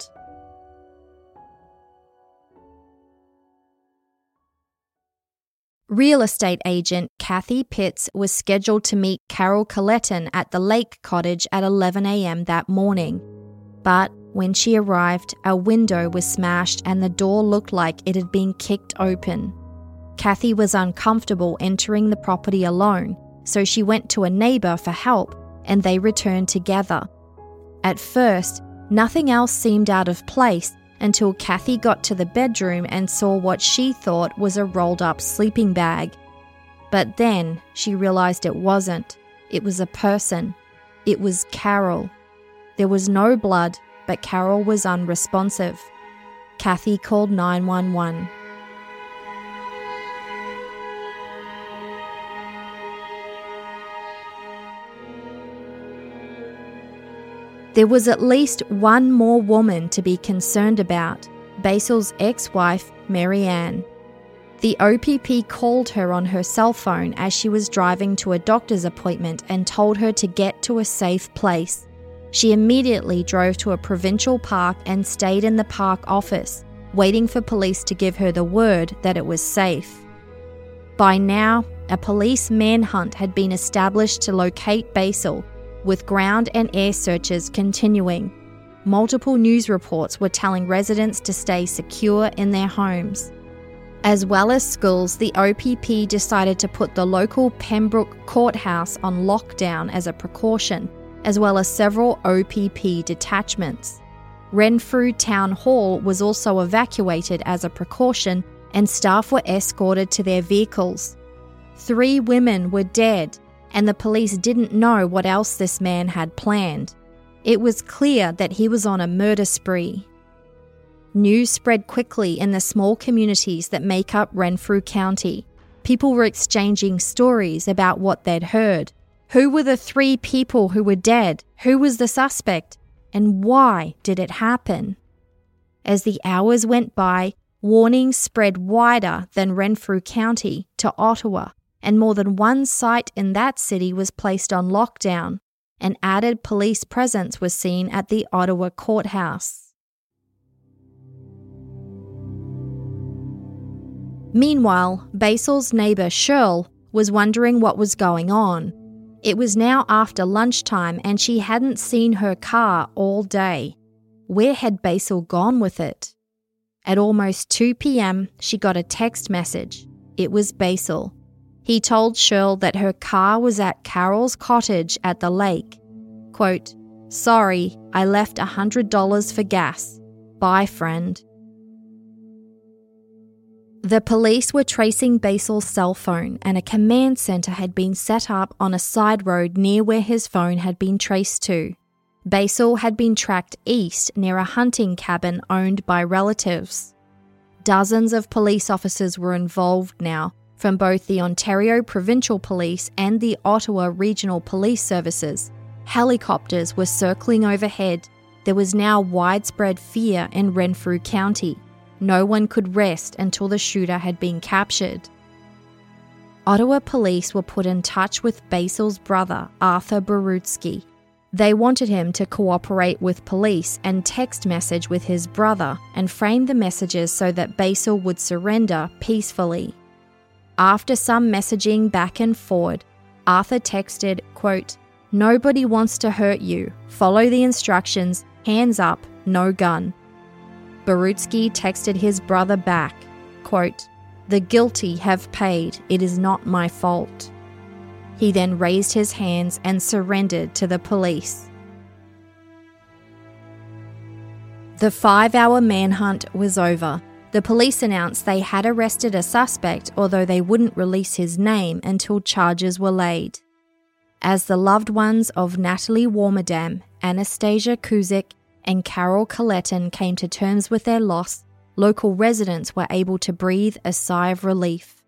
Real estate agent Kathy Pitts was scheduled to meet Carol Colletton at the Lake Cottage at eleven a.m. that morning. But when she arrived, a window was smashed and the door looked like it had been kicked open. Kathy was uncomfortable entering the property alone, so she went to a neighbour for help and they returned together. At first, nothing else seemed out of place until Kathy got to the bedroom and saw what she thought was a rolled-up sleeping bag. But then she realised it wasn't. It was a person. It was Carol. There was no blood, but Carol was unresponsive. Kathy called nine one one. There was at least one more woman to be concerned about, Basil's ex-wife, Marianne. The O P P called her on her cell phone as she was driving to a doctor's appointment and told her to get to a safe place. She immediately drove to a provincial park and stayed in the park office, waiting for police to give her the word that it was safe. By now, a police manhunt had been established to locate Basil, with ground and air searches continuing. multiple news reports were telling residents to stay secure in their homes. As well as schools, the O P P decided to put the local Pembroke courthouse on lockdown as a precaution, as well as several O P P detachments. Renfrew Town Hall was also evacuated as a precaution, and staff were escorted to their vehicles. Three women were dead, and the police didn't know what else this man had planned. It was clear that he was on a murder spree. News spread quickly in the small communities that make up Renfrew County. People were exchanging stories about what they'd heard. Who were the three people who were dead? Who was the suspect? And why did it happen? As the hours went by, warnings spread wider than Renfrew County to Ottawa, and more than one site in that city was placed on lockdown. An added police presence was seen at the Ottawa courthouse. Meanwhile, Basil's neighbour Shirl was wondering what was going on. It was now after lunchtime and she hadn't seen her car all day. Where had Basil gone with it? At almost two p.m, she got a text message. It was Basil. He told Shirl that her car was at Carol's cottage at the lake. Quote, "Sorry, I left one hundred dollars for gas. Bye, friend." The police were tracing Basil's cell phone, and a command centre had been set up on a side road near where his phone had been traced to. Basil had been tracked east near a hunting cabin owned by relatives. Dozens of police officers were involved now, from both the Ontario Provincial Police and the Ottawa Regional Police Services. Helicopters were circling overhead. There was now widespread fear in Renfrew County. No one could rest until the shooter had been captured. Ottawa police were put in touch with Basil's brother, Arthur Borutsky. They wanted him to cooperate with police and text message with his brother and frame the messages so that Basil would surrender peacefully. After some messaging back and forward, Arthur texted, quote, "Nobody wants to hurt you. Follow the instructions. Hands up, no gun." Borutsky texted his brother back, quote, "The guilty have paid. It is not my fault." He then raised his hands and surrendered to the police. The five-hour manhunt was over. The police announced they had arrested a suspect, although they wouldn't release his name until charges were laid. As the loved ones of Natalie Warmerdam, Anastasia Kuzik, and Carol Colleton came to terms with their loss, local residents were able to breathe a sigh of relief.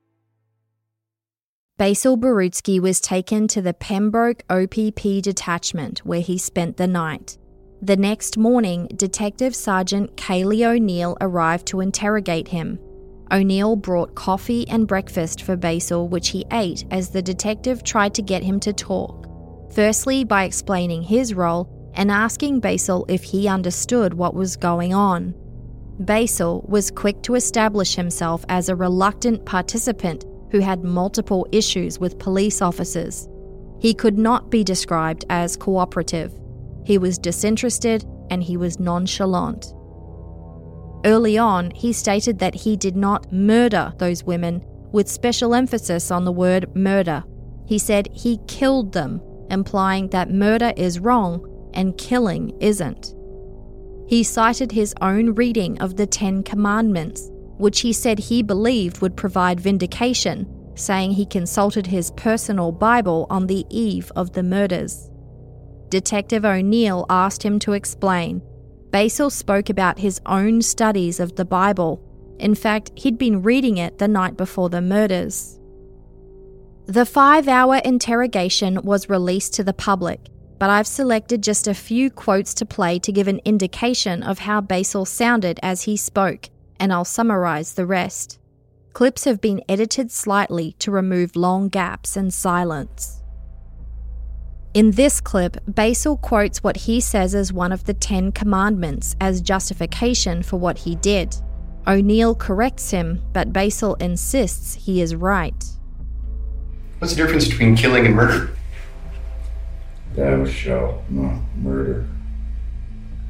Basil Borutsky was taken to the Pembroke O P P detachment where he spent the night. The next morning, Detective Sergeant Kaylee O'Neill arrived to interrogate him. O'Neill brought coffee and breakfast for Basil, which he ate as the detective tried to get him to talk. Firstly, by explaining his role and asking Basil if he understood what was going on. Basil was quick to establish himself as a reluctant participant who had multiple issues with police officers. He could not be described as cooperative. He was disinterested and he was nonchalant. Early on, he stated that he did not murder those women, with special emphasis on the word murder. He said he killed them, implying that murder is wrong and killing isn't. He cited his own reading of the Ten Commandments, which he said he believed would provide vindication, saying he consulted his personal Bible on the eve of the murders. Detective O'Neill asked him to explain. Basil spoke about his own studies of the Bible. In fact, he'd been reading it the night before the murders. The five-hour interrogation was released to the public, but I've selected just a few quotes to play to give an indication of how Basil sounded as he spoke, and I'll summarize the rest. Clips have been edited slightly to remove long gaps and silence. In this clip, Basil quotes what he says is one of the Ten Commandments as justification for what he did. O'Neill corrects him, but Basil insists he is right. What's the difference between killing and murder? Thou shalt not murder.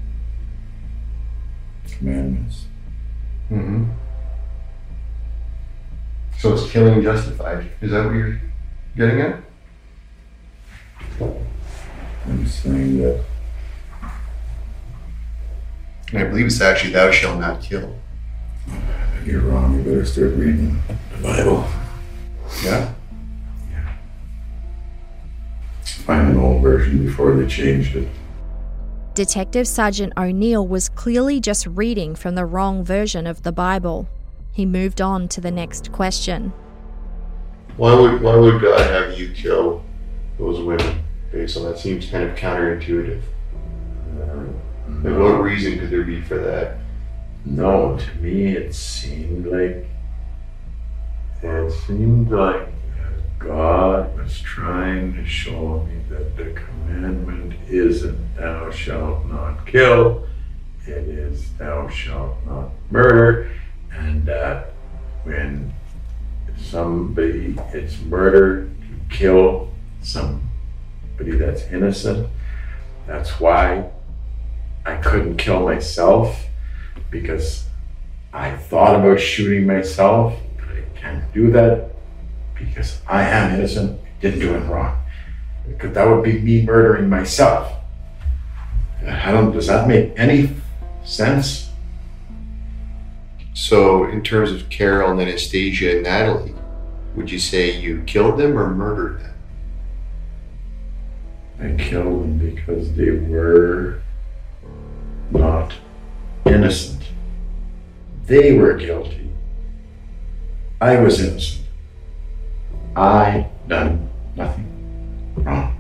Commandments. Mm-hmm. So is killing justified? Is that what you're getting at? I'm saying that. And I believe it's actually thou shalt not kill. You're wrong. You better start reading the Bible. Yeah? Yeah. Find an old version before they changed it. Detective Sergeant O'Neill was clearly just reading from the wrong version of the Bible. He moved on to the next question. Why would why would God have you kill those women? Based on that seems kind of counterintuitive. And what reason could there be for that? No, to me it seemed like it seemed like God was trying to show me that the commandment isn't thou shalt not kill, it is thou shalt not murder, and that when somebody, it's murder to kill somebody that's innocent, that's why I couldn't kill myself, because I thought about shooting myself, but I can't do that because I am innocent, didn't do it wrong. Because that would be me murdering myself. I don't, does that make any sense? So in terms of Carol and Anastasia and Natalie, would you say you killed them or murdered them? I killed them because they were not innocent. They were guilty. I was innocent. I done nothing wrong.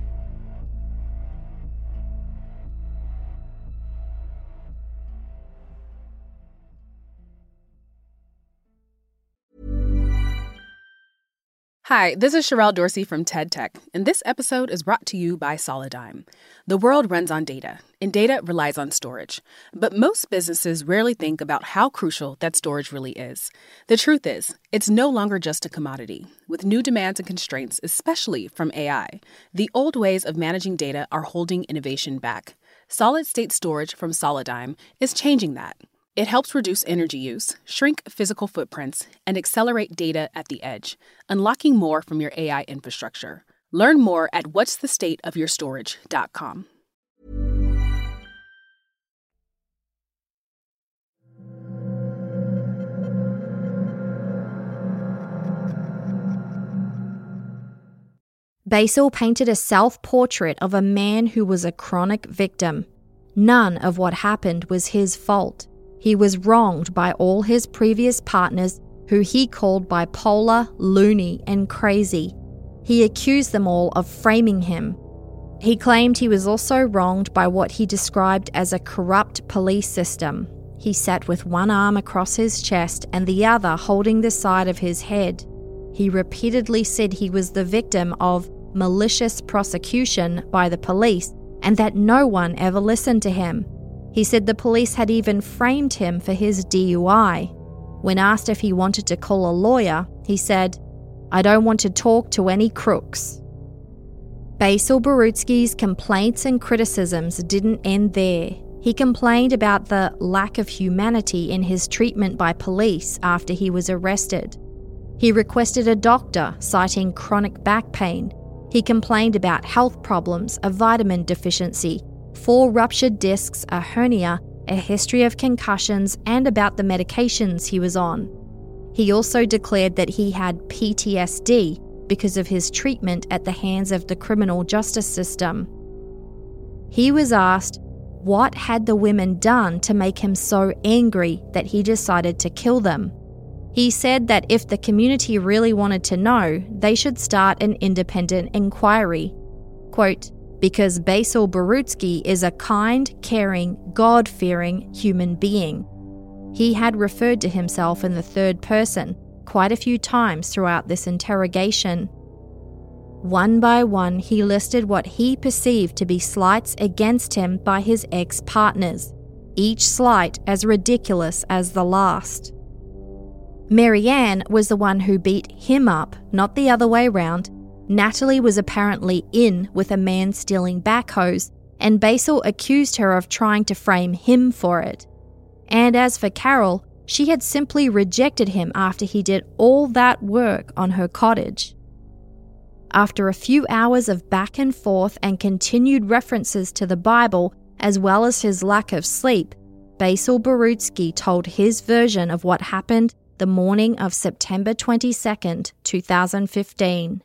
Hi, this is Sherelle Dorsey from TED Tech, and this episode is brought to you by Solidigm. The world runs on data, and data relies on storage. But most businesses rarely think about how crucial that storage really is. The truth is, it's no longer just a commodity. With new demands and constraints, especially from A I, the old ways of managing data are holding innovation back. Solid-state storage from Solidigm is changing that. It helps reduce energy use, shrink physical footprints, and accelerate data at the edge, unlocking more from your A I infrastructure. Learn more at what's the state of your storage dot com. Basil painted a self-portrait of a man who was a chronic victim. None of what happened was his fault. He was wronged by all his previous partners, who he called bipolar, loony, and crazy. He accused them all of framing him. He claimed he was also wronged by what he described as a corrupt police system. He sat with one arm across his chest and the other holding the side of his head. He repeatedly said he was the victim of malicious prosecution by the police and that no one ever listened to him. He said the police had even framed him for his D U I. When asked if he wanted to call a lawyer, he said, "I don't want to talk to any crooks." Basil Barutsky's complaints and criticisms didn't end there. He complained about the lack of humanity in his treatment by police after he was arrested. He requested a doctor, citing chronic back pain. He complained about health problems, a vitamin deficiency, four ruptured discs, a hernia, a history of concussions, and about the medications he was on. He also declared that he had P T S D because of his treatment at the hands of the criminal justice system. He was asked, what had the women done to make him so angry that he decided to kill them? He said that if the community really wanted to know, they should start an independent inquiry. Quote, because Basil Barutsky is a kind, caring, God-fearing human being. He had referred to himself in the third person quite a few times throughout this interrogation. One by one, he listed what he perceived to be slights against him by his ex-partners, each slight as ridiculous as the last. Marianne was the one who beat him up, not the other way round. Natalie was apparently in with a man stealing backhoes, and Basil accused her of trying to frame him for it. And as for Carol, she had simply rejected him after he did all that work on her cottage. After a few hours of back and forth and continued references to the Bible, as well as his lack of sleep, Basil Barutsky told his version of what happened the morning of September twenty-second, two thousand fifteen.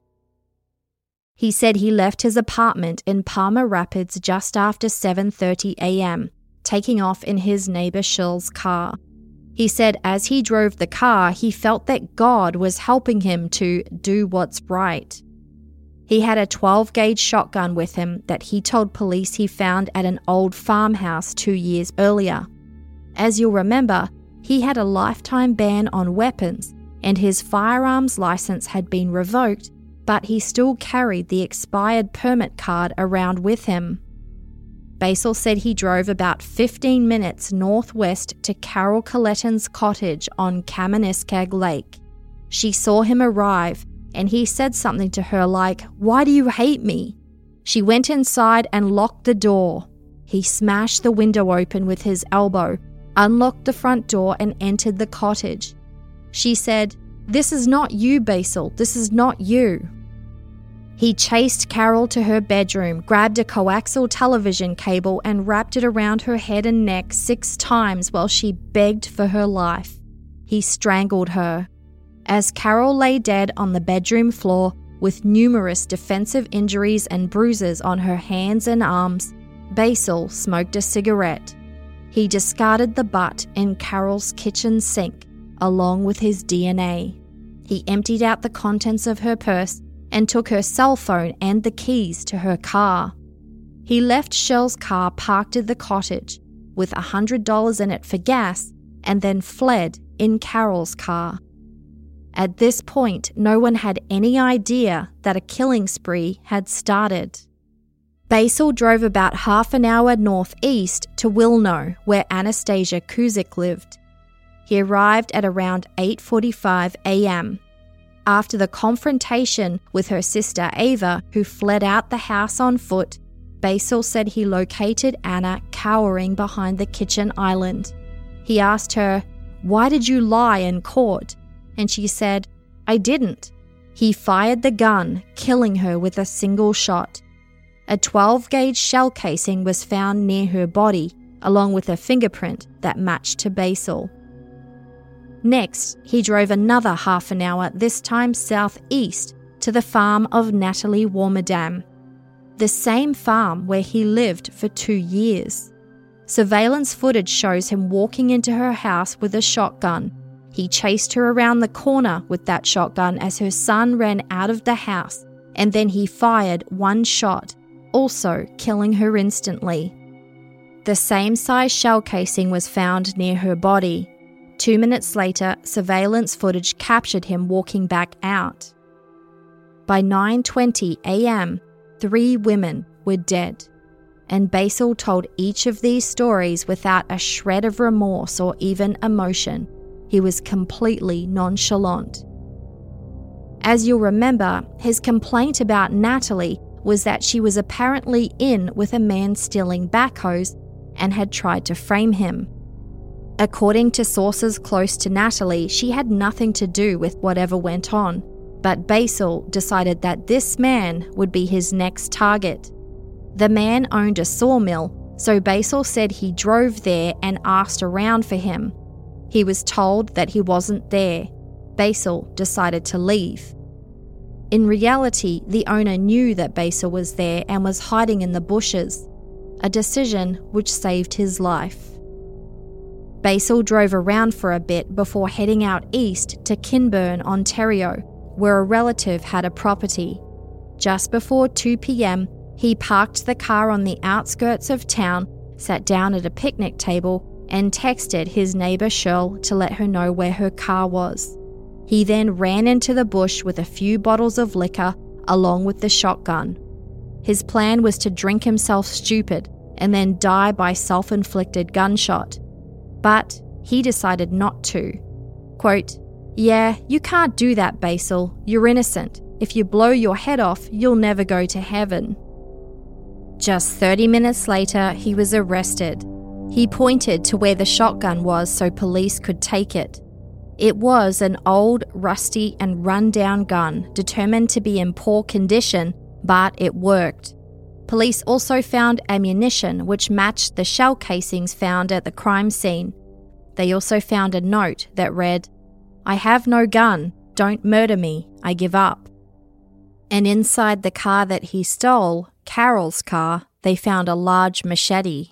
He said he left his apartment in Palmer Rapids just after seven thirty a.m., taking off in his neighbor Shirl's car. He said as he drove the car, he felt that God was helping him to do what's right. He had a twelve-gauge shotgun with him that he told police he found at an old farmhouse two years earlier. As you'll remember, he had a lifetime ban on weapons, and his firearms license had been revoked, but he still carried the expired permit card around with him. Basil said he drove about fifteen minutes northwest to Carol Colletton's cottage on Kameniskag Lake. She saw him arrive, and he said something to her like, "Why do you hate me?" She went inside and locked the door. He smashed the window open with his elbow, unlocked the front door, and entered the cottage. She said, "This is not you, Basil. This is not you." He chased Carol to her bedroom, grabbed a coaxial television cable and wrapped it around her head and neck six times while she begged for her life. He strangled her. As Carol lay dead on the bedroom floor with numerous defensive injuries and bruises on her hands and arms, Basil smoked a cigarette. He discarded the butt in Carol's kitchen sink along with his D N A. He emptied out the contents of her purse and took her cell phone and the keys to her car. He left Shirl's car parked at the cottage with one hundred dollars in it for gas and then fled in Carol's car. At this point, no one had any idea that a killing spree had started. Basil drove about half an hour northeast to Wilno, where Anastasia Kuzik lived. He arrived at around eight forty-five a.m. After the confrontation with her sister Ava, who fled out the house on foot, Basil said he located Anna cowering behind the kitchen island. He asked her, "Why did you lie in court?" And she said, "I didn't." He fired the gun, killing her with a single shot. A twelve-gauge shell casing was found near her body, along with a fingerprint that matched to Basil. Next, he drove another half an hour, this time southeast, to the farm of Natalie Warmerdam, the same farm where he lived for two years. Surveillance footage shows him walking into her house with a shotgun. He chased her around the corner with that shotgun as her son ran out of the house, and then he fired one shot, also killing her instantly. The same size shell casing was found near her body. Two minutes later, surveillance footage captured him walking back out. By nine twenty a.m., three women were dead, and Basil told each of these stories without a shred of remorse or even emotion. He was completely nonchalant. As you'll remember, his complaint about Natalie was that she was apparently in with a man stealing backhoes and had tried to frame him. According to sources close to Natalie, she had nothing to do with whatever went on, but Basil decided that this man would be his next target. The man owned a sawmill, so Basil said he drove there and asked around for him. He was told that he wasn't there. Basil decided to leave. In reality, the owner knew that Basil was there and was hiding in the bushes, a decision which saved his life. Basil drove around for a bit before heading out east to Kinburn, Ontario, where a relative had a property. Just before two p.m, he parked the car on the outskirts of town, sat down at a picnic table, and texted his neighbour Shirl to let her know where her car was. He then ran into the bush with a few bottles of liquor along with the shotgun. His plan was to drink himself stupid and then die by self-inflicted gunshot. But he decided not to. Quote, "Yeah, you can't do that, Basil. You're innocent. If you blow your head off, you'll never go to heaven." Just thirty minutes later, he was arrested. He pointed to where the shotgun was so police could take it. It was an old, rusty and run-down gun, determined to be in poor condition, but it worked. Police also found ammunition which matched the shell casings found at the crime scene. They also found a note that read, "I have no gun. Don't murder me. I give up." And inside the car that he stole, Carol's car, they found a large machete.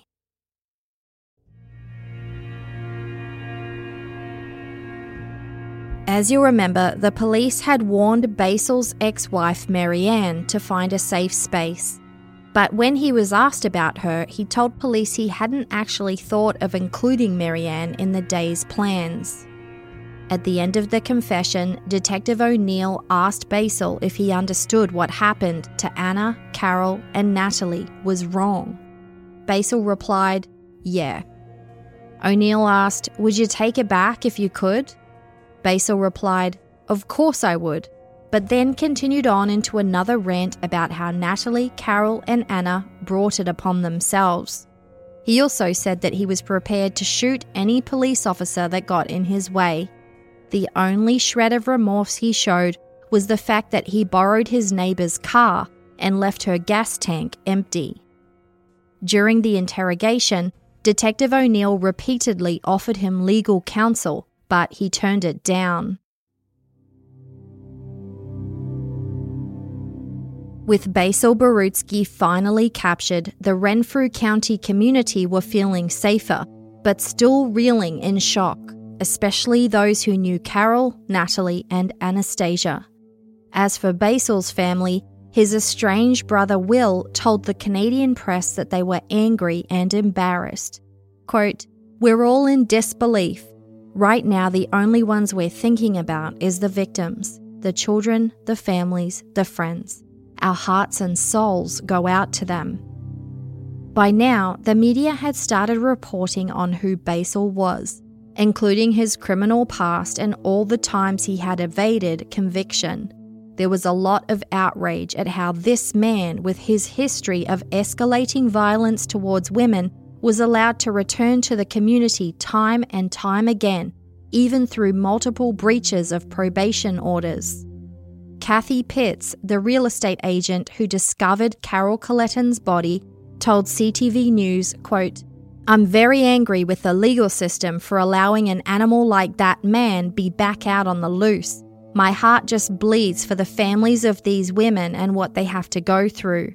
As you'll remember, the police had warned Basil's ex-wife Marianne to find a safe space. But when he was asked about her, he told police he hadn't actually thought of including Marianne in the day's plans. At the end of the confession, Detective O'Neill asked Basil if he understood what happened to Anna, Carol, and Natalie was wrong. Basil replied, "Yeah." O'Neill asked, "Would you take it back if you could?" Basil replied, "Of course I would," but then continued on into another rant about how Natalie, Carol, and Anna brought it upon themselves. He also said that he was prepared to shoot any police officer that got in his way. The only shred of remorse he showed was the fact that he borrowed his neighbour's car and left her gas tank empty. During the interrogation, Detective O'Neill repeatedly offered him legal counsel, but he turned it down. With Basil Barutsky finally captured, the Renfrew County community were feeling safer, but still reeling in shock, especially those who knew Carol, Natalie, and Anastasia. As for Basil's family, his estranged brother Will told the Canadian press that they were angry and embarrassed. Quote, "We're all in disbelief. Right now, the only ones we're thinking about is the victims, the children, the families, the friends. Our hearts and souls go out to them." By now, the media had started reporting on who Basil was, including his criminal past and all the times he had evaded conviction. There was a lot of outrage at how this man, with his history of escalating violence towards women, was allowed to return to the community time and time again, even through multiple breaches of probation orders. Kathy Pitts, the real estate agent who discovered Carol Colletton's body, told C T V News, quote, "I'm very angry with the legal system for allowing an animal like that man be back out on the loose. My heart just bleeds for the families of these women and what they have to go through."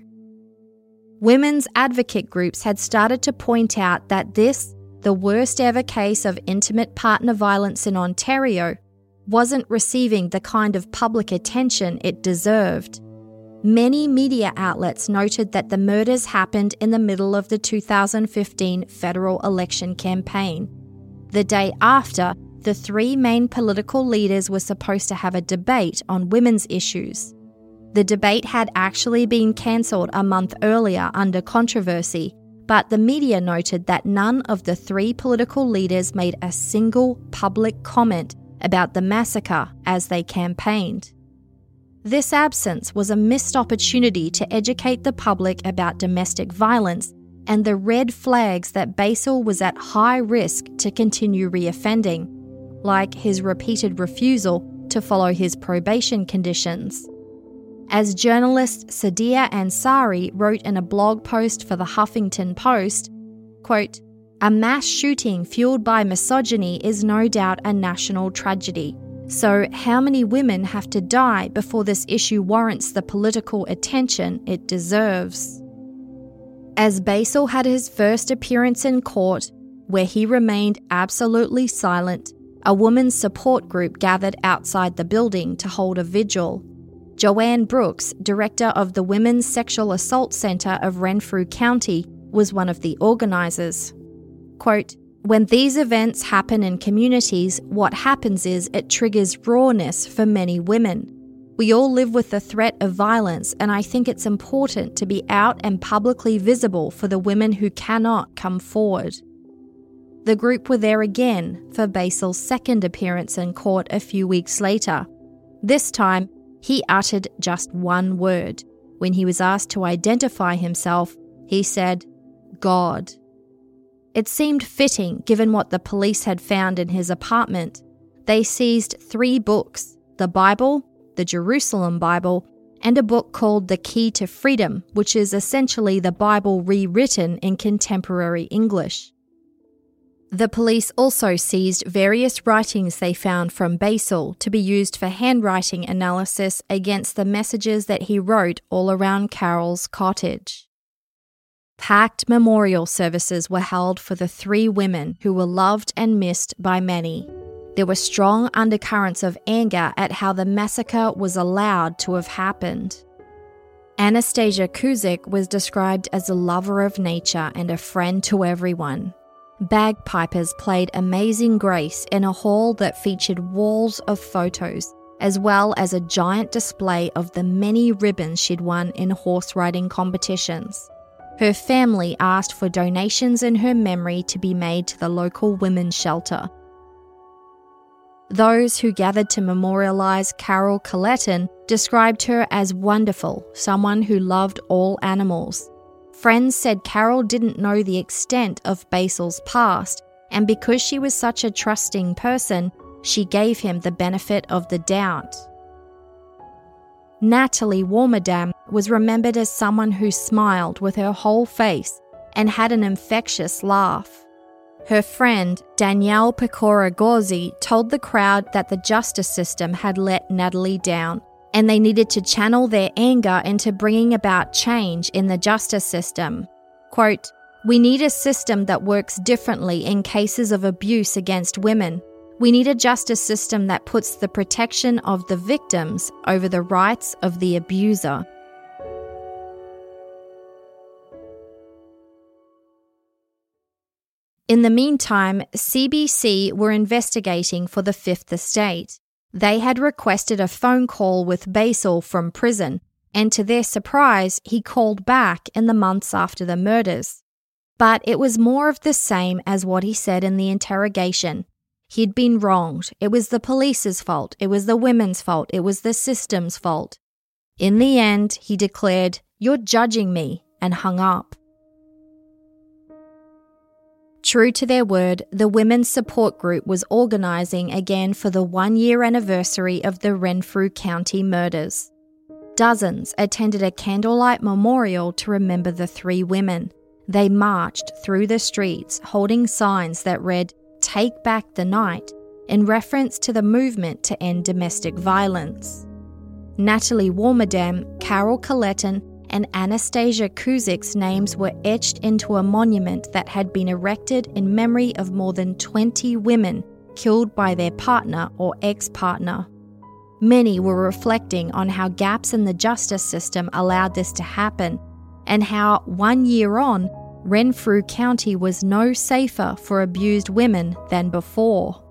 Women's advocate groups had started to point out that this, the worst ever case of intimate partner violence in Ontario, wasn't receiving the kind of public attention it deserved. Many media outlets noted that the murders happened in the middle of the two thousand fifteen federal election campaign. The day after, the three main political leaders were supposed to have a debate on women's issues. The debate had actually been cancelled a month earlier under controversy, but the media noted that none of the three political leaders made a single public comment about the massacre as they campaigned. This absence was a missed opportunity to educate the public about domestic violence and the red flags that Basil was at high risk to continue reoffending, like his repeated refusal to follow his probation conditions. As journalist Sadia Ansari wrote in a blog post for the Huffington Post, quote, "A mass shooting fueled by misogyny is no doubt a national tragedy. So how many women have to die before this issue warrants the political attention it deserves?" As Basil had his first appearance in court, where he remained absolutely silent, a women's support group gathered outside the building to hold a vigil. Joanne Brooks, director of the Women's Sexual Assault Centre of Renfrew County, was one of the organisers. Quote, "When these events happen in communities, what happens is it triggers rawness for many women. We all live with the threat of violence, and I think it's important to be out and publicly visible for the women who cannot come forward." The group were there again for Basil's second appearance in court a few weeks later. This time, he uttered just one word. When he was asked to identify himself, he said, "God." It seemed fitting given what the police had found in his apartment. They seized three books, the Bible, the Jerusalem Bible, and a book called The Key to Freedom, which is essentially the Bible rewritten in contemporary English. The police also seized various writings they found from Basil to be used for handwriting analysis against the messages that he wrote all around Carol's cottage. Packed memorial services were held for the three women who were loved and missed by many. There were strong undercurrents of anger at how the massacre was allowed to have happened. Anastasia Kuzyk was described as a lover of nature and a friend to everyone. Bagpipers played Amazing Grace in a hall that featured walls of photos, as well as a giant display of the many ribbons she'd won in horse riding competitions. Her family asked for donations in her memory to be made to the local women's shelter. Those who gathered to memorialise Carol Colleton described her as wonderful, someone who loved all animals. Friends said Carol didn't know the extent of Basil's past, and because she was such a trusting person, she gave him the benefit of the doubt. Natalie Warmerdam was remembered as someone who smiled with her whole face and had an infectious laugh. Her friend, Danielle Pecora Gauzy, told the crowd that the justice system had let Natalie down, and they needed to channel their anger into bringing about change in the justice system. Quote, "We need a system that works differently in cases of abuse against women. We need a justice system that puts the protection of the victims over the rights of the abuser." In the meantime, C B C were investigating for the Fifth Estate. They had requested a phone call with Basil from prison, and to their surprise, he called back in the months after the murders. But it was more of the same as what he said in the interrogation. He'd been wronged. It was the police's fault. It was the women's fault. It was the system's fault. In the end, he declared, "You're judging me," and hung up. True to their word, the Women's Support Group was organising again for the one-year anniversary of the Renfrew County murders. Dozens attended a candlelight memorial to remember the three women. They marched through the streets holding signs that read, "Take back the night," in reference to the movement to end domestic violence. Natalie Warmerdam, Carol Colleton, and Anastasia Kuzyk's names were etched into a monument that had been erected in memory of more than twenty women killed by their partner or ex-partner. Many were reflecting on how gaps in the justice system allowed this to happen, and how, one year on, Renfrew County was no safer for abused women than before.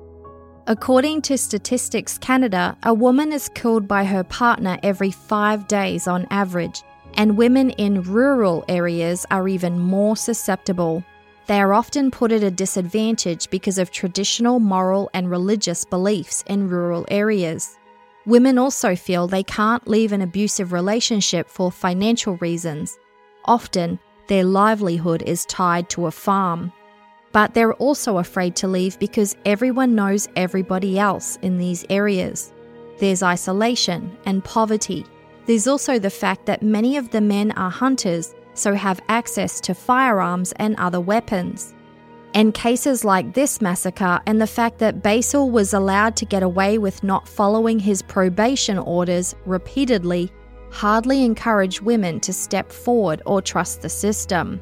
According to Statistics Canada, a woman is killed by her partner every five days on average, and women in rural areas are even more susceptible. They are often put at a disadvantage because of traditional moral and religious beliefs in rural areas. Women also feel they can't leave an abusive relationship for financial reasons. Often, their livelihood is tied to a farm. But they're also afraid to leave because everyone knows everybody else in these areas. There's isolation and poverty. There's also the fact that many of the men are hunters, so have access to firearms and other weapons. And cases like this massacre and the fact that Basil was allowed to get away with not following his probation orders repeatedly hardly encourage women to step forward or trust the system.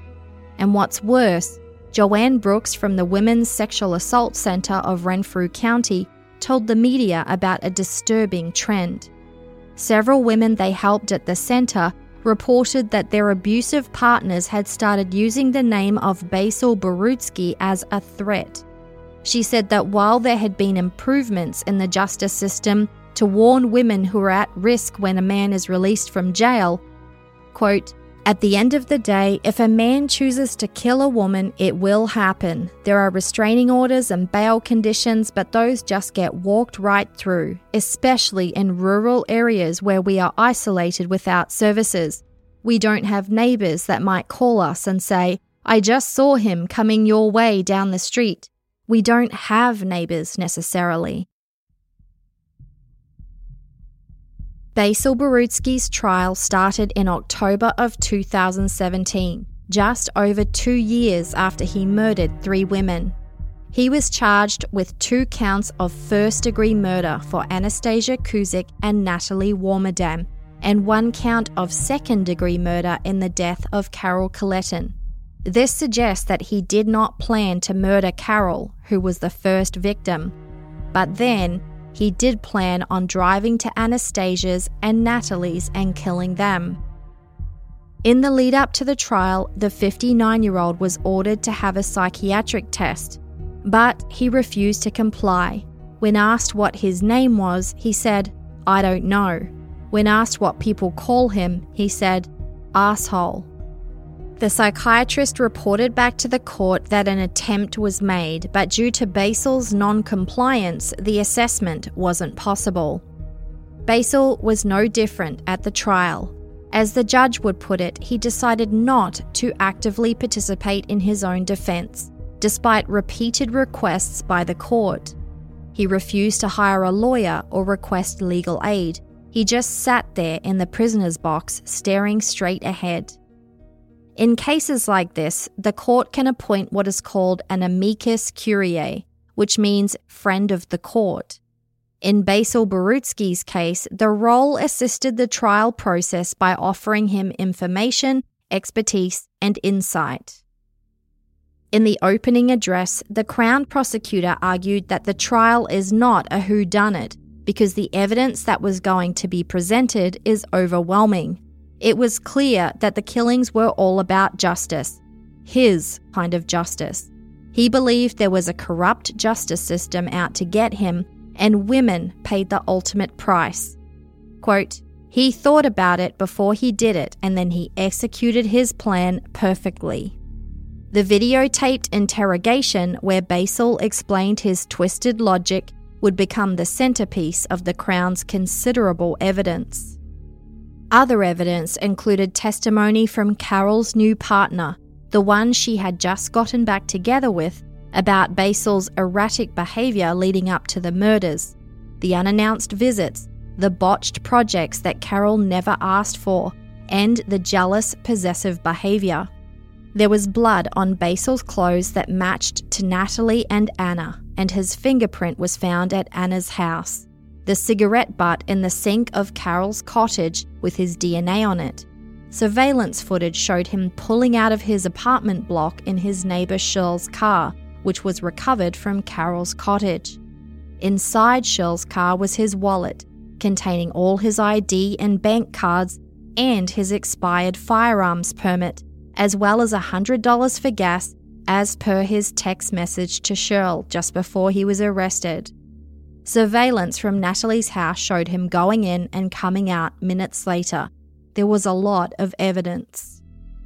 And what's worse, Joanne Brooks from the Women's Sexual Assault Centre of Renfrew County told the media about a disturbing trend. Several women they helped at the centre reported that their abusive partners had started using the name of Basil Barutsky as a threat. She said that while there had been improvements in the justice system to warn women who are at risk when a man is released from jail, quote, "At the end of the day, if a man chooses to kill a woman, it will happen. There are restraining orders and bail conditions, but those just get walked right through, especially in rural areas where we are isolated without services. We don't have neighbours that might call us and say, I just saw him coming your way down the street. We don't have neighbours necessarily. Basil Barutsky's trial started in October of two thousand seventeen, just over two years after he murdered three women. He was charged with two counts of first-degree murder for Anastasia Kuzyk and Natalie Warmerdam, and one count of second-degree murder in the death of Carol Colleton. This suggests that he did not plan to murder Carol, who was the first victim. But then, he did plan on driving to Anastasia's and Natalie's and killing them. In the lead up to the trial, the fifty-nine-year-old was ordered to have a psychiatric test, but he refused to comply. When asked what his name was, he said, "I don't know." When asked what people call him, he said, "Asshole." The psychiatrist reported back to the court that an attempt was made, but due to Basil's non-compliance, the assessment wasn't possible. Basil was no different at the trial. As the judge would put it, he decided not to actively participate in his own defense, despite repeated requests by the court. He refused to hire a lawyer or request legal aid. He just sat there in the prisoner's box, staring straight ahead. In cases like this, the court can appoint what is called an amicus curiae, which means friend of the court. In Basil Barutsky's case, the role assisted the trial process by offering him information, expertise, and insight. In the opening address, the Crown prosecutor argued that the trial is not a whodunit because the evidence that was going to be presented is overwhelming. It was clear that the killings were all about justice, his kind of justice. He believed there was a corrupt justice system out to get him, and women paid the ultimate price. Quote, "He thought about it before he did it, and then he executed his plan perfectly." The videotaped interrogation where Basil explained his twisted logic would become the centerpiece of the Crown's considerable evidence. Other evidence included testimony from Carol's new partner, the one she had just gotten back together with, about Basil's erratic behaviour leading up to the murders, the unannounced visits, the botched projects that Carol never asked for, and the jealous, possessive behaviour. There was blood on Basil's clothes that matched to Natalie and Anna, and his fingerprint was found at Anna's house. The cigarette butt in the sink of Carol's cottage with his D N A on it. Surveillance footage showed him pulling out of his apartment block in his neighbour Shirl's car, which was recovered from Carol's cottage. Inside Shirl's car was his wallet, containing all his I D and bank cards and his expired firearms permit, as well as one hundred dollars for gas, as per his text message to Shirl just before he was arrested. Surveillance from Natalie's house showed him going in and coming out minutes later. There was a lot of evidence.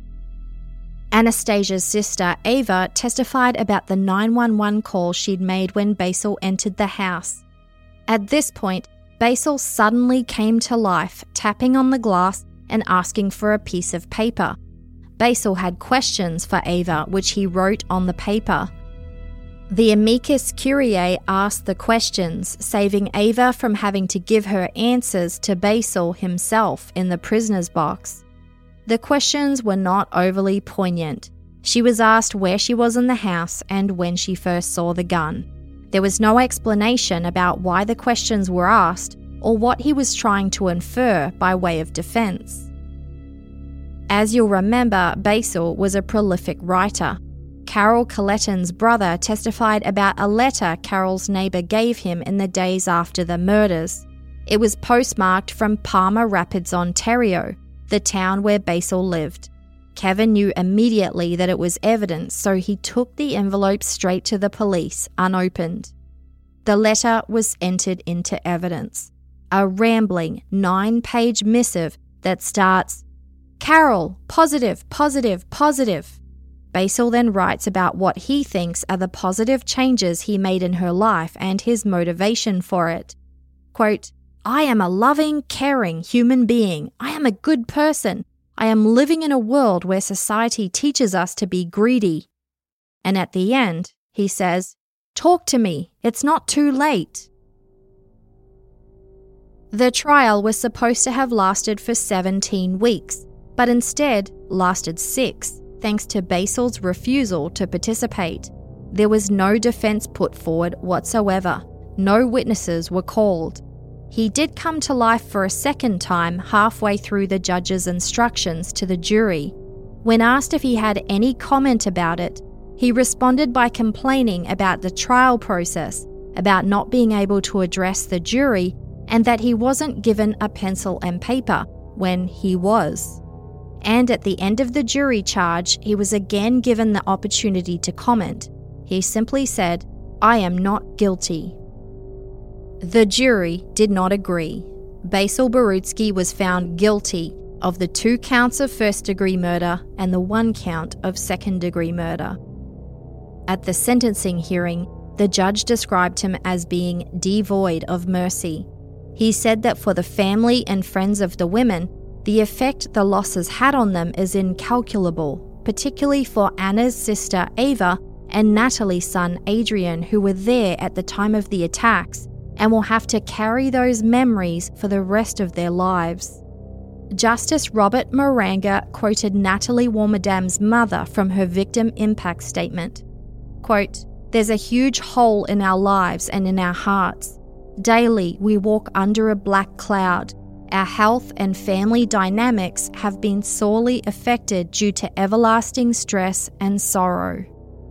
Anastasia's sister, Ava, testified about the nine one one call she'd made when Basil entered the house. At this point, Basil suddenly came to life, tapping on the glass and asking for a piece of paper. Basil had questions for Ava, which he wrote on the paper. The amicus curiae asked the questions, saving Ava from having to give her answers to Basil himself in the prisoner's box. The questions were not overly poignant. She was asked where she was in the house and when she first saw the gun. There was no explanation about why the questions were asked or what he was trying to infer by way of defense. As you'll remember, Basil was a prolific writer. Carol Colleton's brother testified about a letter Carol's neighbour gave him in the days after the murders. It was postmarked from Palmer Rapids, Ontario, the town where Basil lived. Kevin knew immediately that it was evidence, so he took the envelope straight to the police, unopened. The letter was entered into evidence. A rambling, nine-page missive that starts, "Carol, positive, positive, positive." Basil then writes about what he thinks are the positive changes he made in her life and his motivation for it. Quote, "I am a loving, caring human being. I am a good person. I am living in a world where society teaches us to be greedy. And at the end, he says, "Talk to me, it's not too late." The trial was supposed to have lasted for seventeen weeks, but instead lasted six, thanks to Basil's refusal to participate. There was no defense put forward whatsoever. No witnesses were called. He did come to life for a second time halfway through the judge's instructions to the jury. When asked if he had any comment about it, he responded by complaining about the trial process, about not being able to address the jury, and that he wasn't given a pencil and paper when he was. And at the end of the jury charge, he was again given the opportunity to comment. He simply said, "I am not guilty." The jury did not agree. Basil Barutsky was found guilty of the two counts of first-degree murder and the one count of second-degree murder. At the sentencing hearing, the judge described him as being devoid of mercy. He said that for the family and friends of the women, the effect the losses had on them is incalculable, particularly for Anna's sister Ava and Natalie's son Adrian, who were there at the time of the attacks and will have to carry those memories for the rest of their lives. Justice Robert Moranga quoted Natalie Warmadam's mother from her victim impact statement. Quote, "There's a huge hole in our lives and in our hearts. Daily we walk under a black cloud. Our health and family dynamics have been sorely affected due to everlasting stress and sorrow."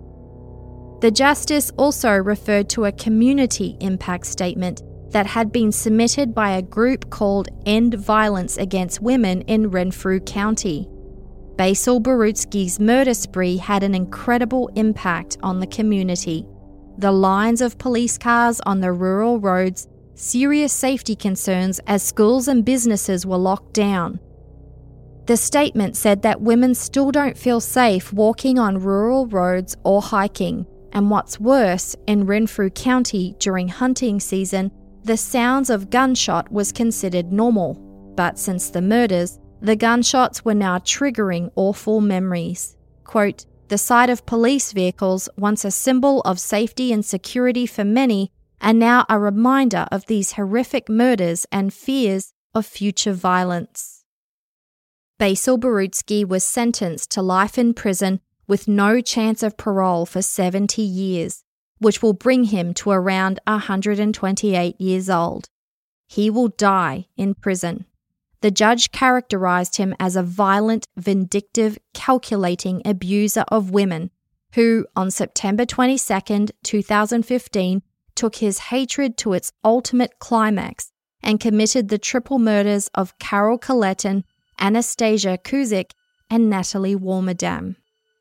The justice also referred to a community impact statement that had been submitted by a group called End Violence Against Women in Renfrew County. Basil Barutsky's murder spree had an incredible impact on the community. The lines of police cars on the rural roads, serious safety concerns as schools and businesses were locked down. The statement said that women still don't feel safe walking on rural roads or hiking. And what's worse, in Renfrew County during hunting season, the sounds of gunshot was considered normal. But since the murders, the gunshots were now triggering awful memories. Quote, "The sight of police vehicles, once a symbol of safety and security for many, are now a reminder of these horrific murders and fears of future violence." Basil Barutsky was sentenced to life in prison with no chance of parole for seventy years, which will bring him to around one hundred twenty-eight years old. He will die in prison. The judge characterized him as a violent, vindictive, calculating abuser of women who, on September twenty-second, two thousand fifteen, took his hatred to its ultimate climax and committed the triple murders of Carol Colleton, Anastasia Kuzik, and Natalie Warmadam.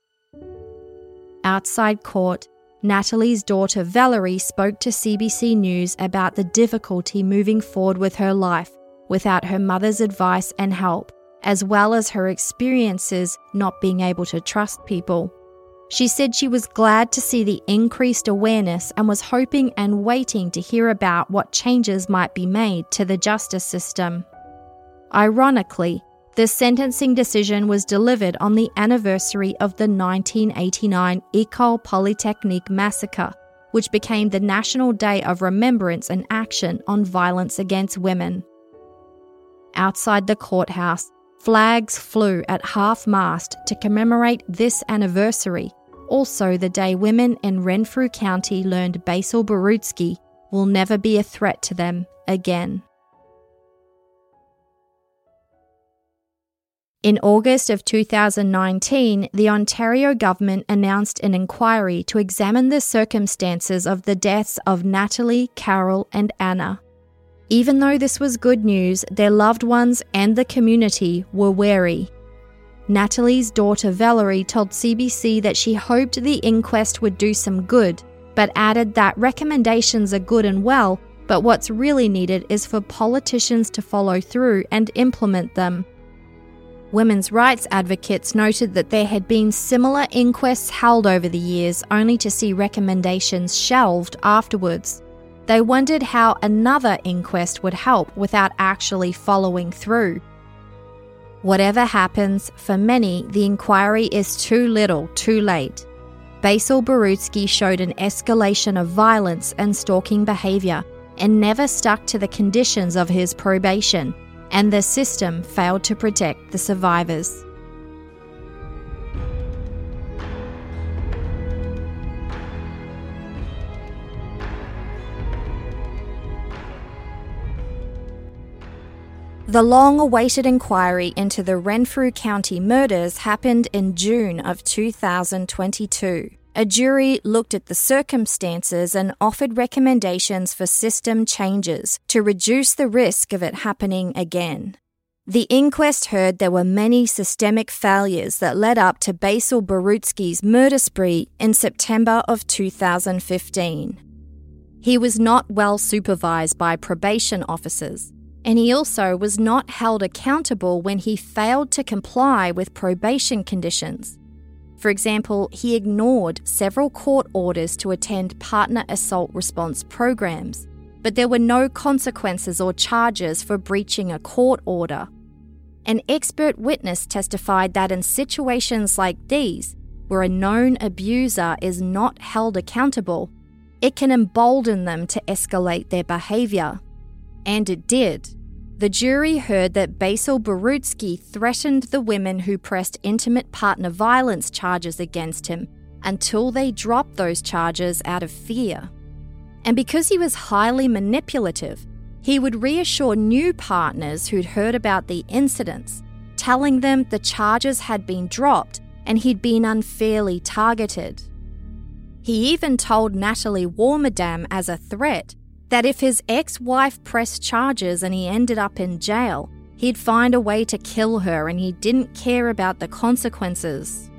Outside court, Natalie's daughter Valerie spoke to C B C News about the difficulty moving forward with her life without her mother's advice and help, as well as her experiences not being able to trust people. She said she was glad to see the increased awareness and was hoping and waiting to hear about what changes might be made to the justice system. Ironically, the sentencing decision was delivered on the anniversary of the nineteen eighty-nine École Polytechnique massacre, which became the National Day of Remembrance and Action on Violence Against Women. Outside the courthouse, flags flew at half-mast to commemorate this anniversary, also the day women in Renfrew County learned Basil Barutsky will never be a threat to them again. In August of two thousand nineteen, the Ontario government announced an inquiry to examine the circumstances of the deaths of Natalie, Carol, and Anna. Even though this was good news, their loved ones and the community were wary. Natalie's daughter Valerie told C B C that she hoped the inquest would do some good, but added that recommendations are good and well, but what's really needed is for politicians to follow through and implement them. Women's rights advocates noted that there had been similar inquests held over the years, only to see recommendations shelved afterwards. They wondered how another inquest would help without actually following through. Whatever happens, for many, the inquiry is too little, too late. Basil Barutsky showed an escalation of violence and stalking behaviour and never stuck to the conditions of his probation, and the system failed to protect the survivors. The long-awaited inquiry into the Renfrew County murders happened in June of two thousand twenty-two. A jury looked at the circumstances and offered recommendations for system changes to reduce the risk of it happening again. The inquest heard there were many systemic failures that led up to Basil Barutsky's murder spree in September of two thousand fifteen. He was not well supervised by probation officers, and he also was not held accountable when he failed to comply with probation conditions. For example, he ignored several court orders to attend partner assault response programs, but there were no consequences or charges for breaching a court order. An expert witness testified that in situations like these, where a known abuser is not held accountable, it can embolden them to escalate their behaviour. And it did. The jury heard that Basil Barutsky threatened the women who pressed intimate partner violence charges against him until they dropped those charges out of fear. And because he was highly manipulative, he would reassure new partners who'd heard about the incidents, telling them the charges had been dropped and he'd been unfairly targeted. He even told Natalie Warmadam as a threat that if his ex-wife pressed charges and he ended up in jail, he'd find a way to kill her and he didn't care about the consequences.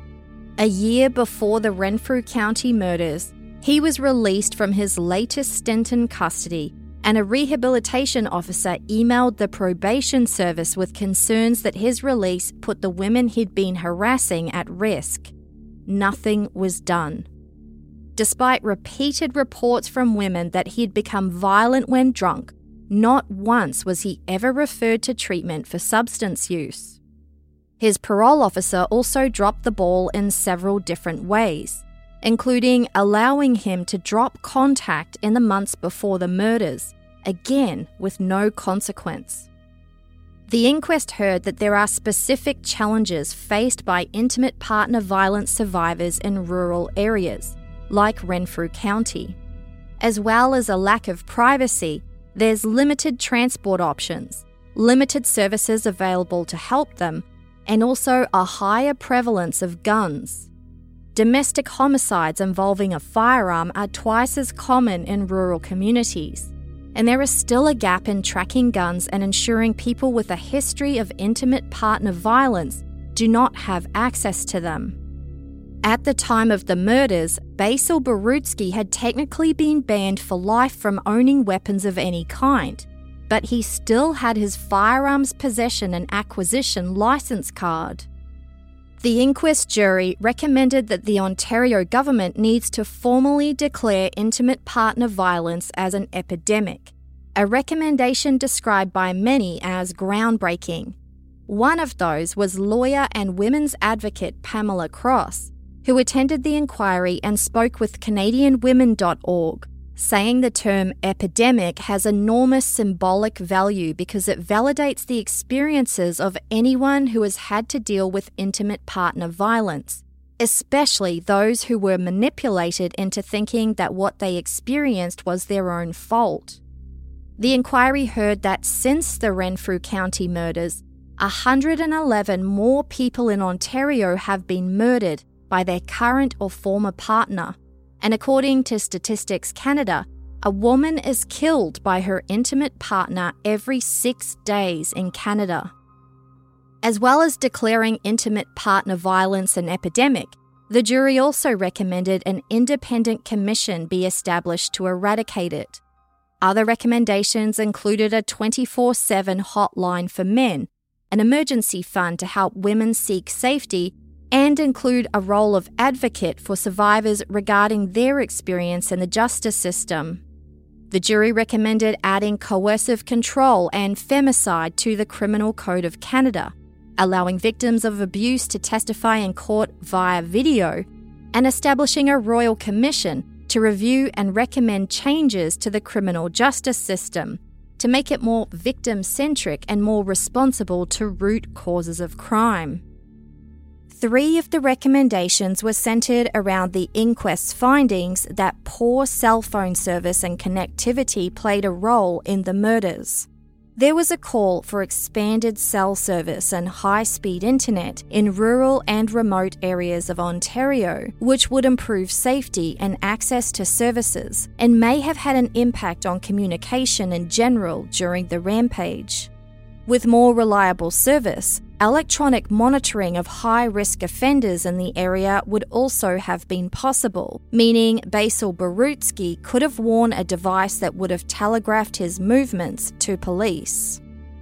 A year before the Renfrew County murders, he was released from his latest stint in custody, and a rehabilitation officer emailed the probation service with concerns that his release put the women he'd been harassing at risk. Nothing was done. Despite repeated reports from women that he'd become violent when drunk, not once was he ever referred to treatment for substance use. His parole officer also dropped the ball in several different ways, including allowing him to drop contact in the months before the murders, again with no consequence. The inquest heard that there are specific challenges faced by intimate partner violence survivors in rural areas, like Renfrew County. As well as a lack of privacy, there's limited transport options, limited services available to help them, and also a higher prevalence of guns. Domestic homicides involving a firearm are twice as common in rural communities, and there is still a gap in tracking guns and ensuring people with a history of intimate partner violence do not have access to them. At the time of the murders, Basil Barutsky had technically been banned for life from owning weapons of any kind, but he still had his firearms possession and acquisition license card. The inquest jury recommended that the Ontario government needs to formally declare intimate partner violence as an epidemic, a recommendation described by many as groundbreaking. One of those was lawyer and women's advocate Pamela Cross, who attended the inquiry and spoke with Canadian Women dot org, saying the term epidemic has enormous symbolic value because it validates the experiences of anyone who has had to deal with intimate partner violence, especially those who were manipulated into thinking that what they experienced was their own fault. The inquiry heard that since the Renfrew County murders, one hundred eleven more people in Ontario have been murdered by their current or former partner, and according to Statistics Canada, a woman is killed by her intimate partner every six days in Canada. As well as declaring intimate partner violence an epidemic, the jury also recommended an independent commission be established to eradicate it. Other recommendations included a twenty-four seven hotline for men, an emergency fund to help women seek safety, and include a role of advocate for survivors regarding their experience in the justice system. The jury recommended adding coercive control and femicide to the Criminal Code of Canada, allowing victims of abuse to testify in court via video, and establishing a royal commission to review and recommend changes to the criminal justice system to make it more victim-centric and more responsible to root causes of crime. Three of the recommendations were centred around the inquest's findings that poor cell phone service and connectivity played a role in the murders. There was a call for expanded cell service and high-speed internet in rural and remote areas of Ontario, which would improve safety and access to services and may have had an impact on communication in general during the rampage. With more reliable service, electronic monitoring of high-risk offenders in the area would also have been possible, meaning Basil Borutsky could have worn a device that would have telegraphed his movements to police.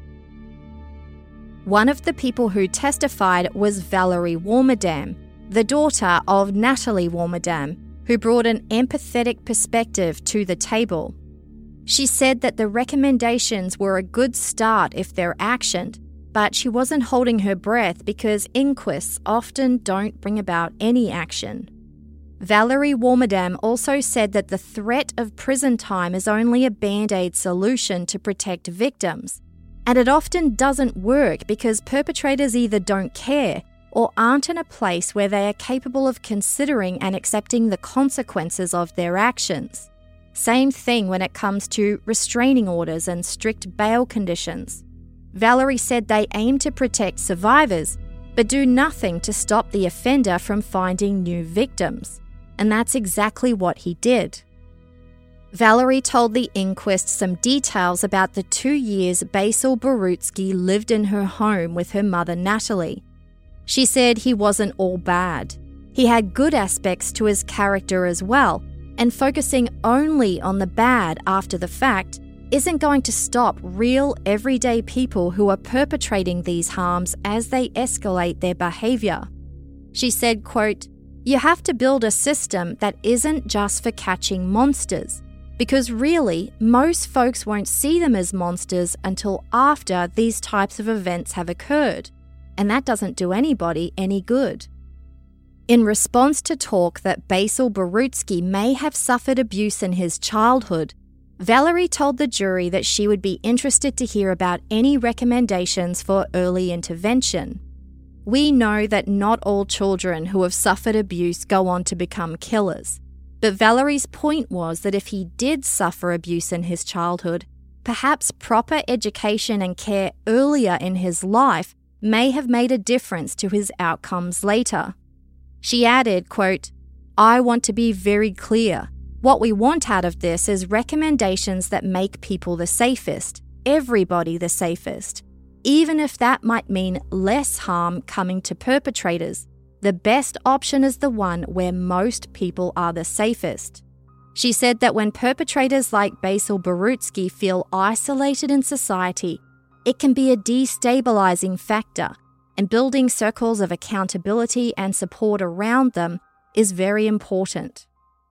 One of the people who testified was Valerie Warmerdam, the daughter of Natalie Warmerdam, who brought an empathetic perspective to the table. She said that the recommendations were a good start if they're actioned, but she wasn't holding her breath because inquests often don't bring about any action. Valerie Warmerdam also said that the threat of prison time is only a band-aid solution to protect victims, and it often doesn't work because perpetrators either don't care or aren't in a place where they are capable of considering and accepting the consequences of their actions. Same thing when it comes to restraining orders and strict bail conditions. Valerie said they aim to protect survivors, but do nothing to stop the offender from finding new victims. And that's exactly what he did. Valerie told the inquest some details about the two years Basil Borutsky lived in her home with her mother Natalie. She said he wasn't all bad. He had good aspects to his character as well, and focusing only on the bad after the fact isn't going to stop real everyday people who are perpetrating these harms as they escalate their behaviour. She said, quote, "You have to build a system that isn't just for catching monsters, because really, most folks won't see them as monsters until after these types of events have occurred, and that doesn't do anybody any good." In response to talk that Basil Borutsky may have suffered abuse in his childhood, Valerie told the jury that she would be interested to hear about any recommendations for early intervention. We know that not all children who have suffered abuse go on to become killers, but Valerie's point was that if he did suffer abuse in his childhood, perhaps proper education and care earlier in his life may have made a difference to his outcomes later. She added, quote, "I want to be very clear. What we want out of this is recommendations that make people the safest, everybody the safest. Even if that might mean less harm coming to perpetrators, the best option is the one where most people are the safest." She said that when perpetrators like Basil Borutsky feel isolated in society, it can be a destabilizing factor, and building circles of accountability and support around them is very important.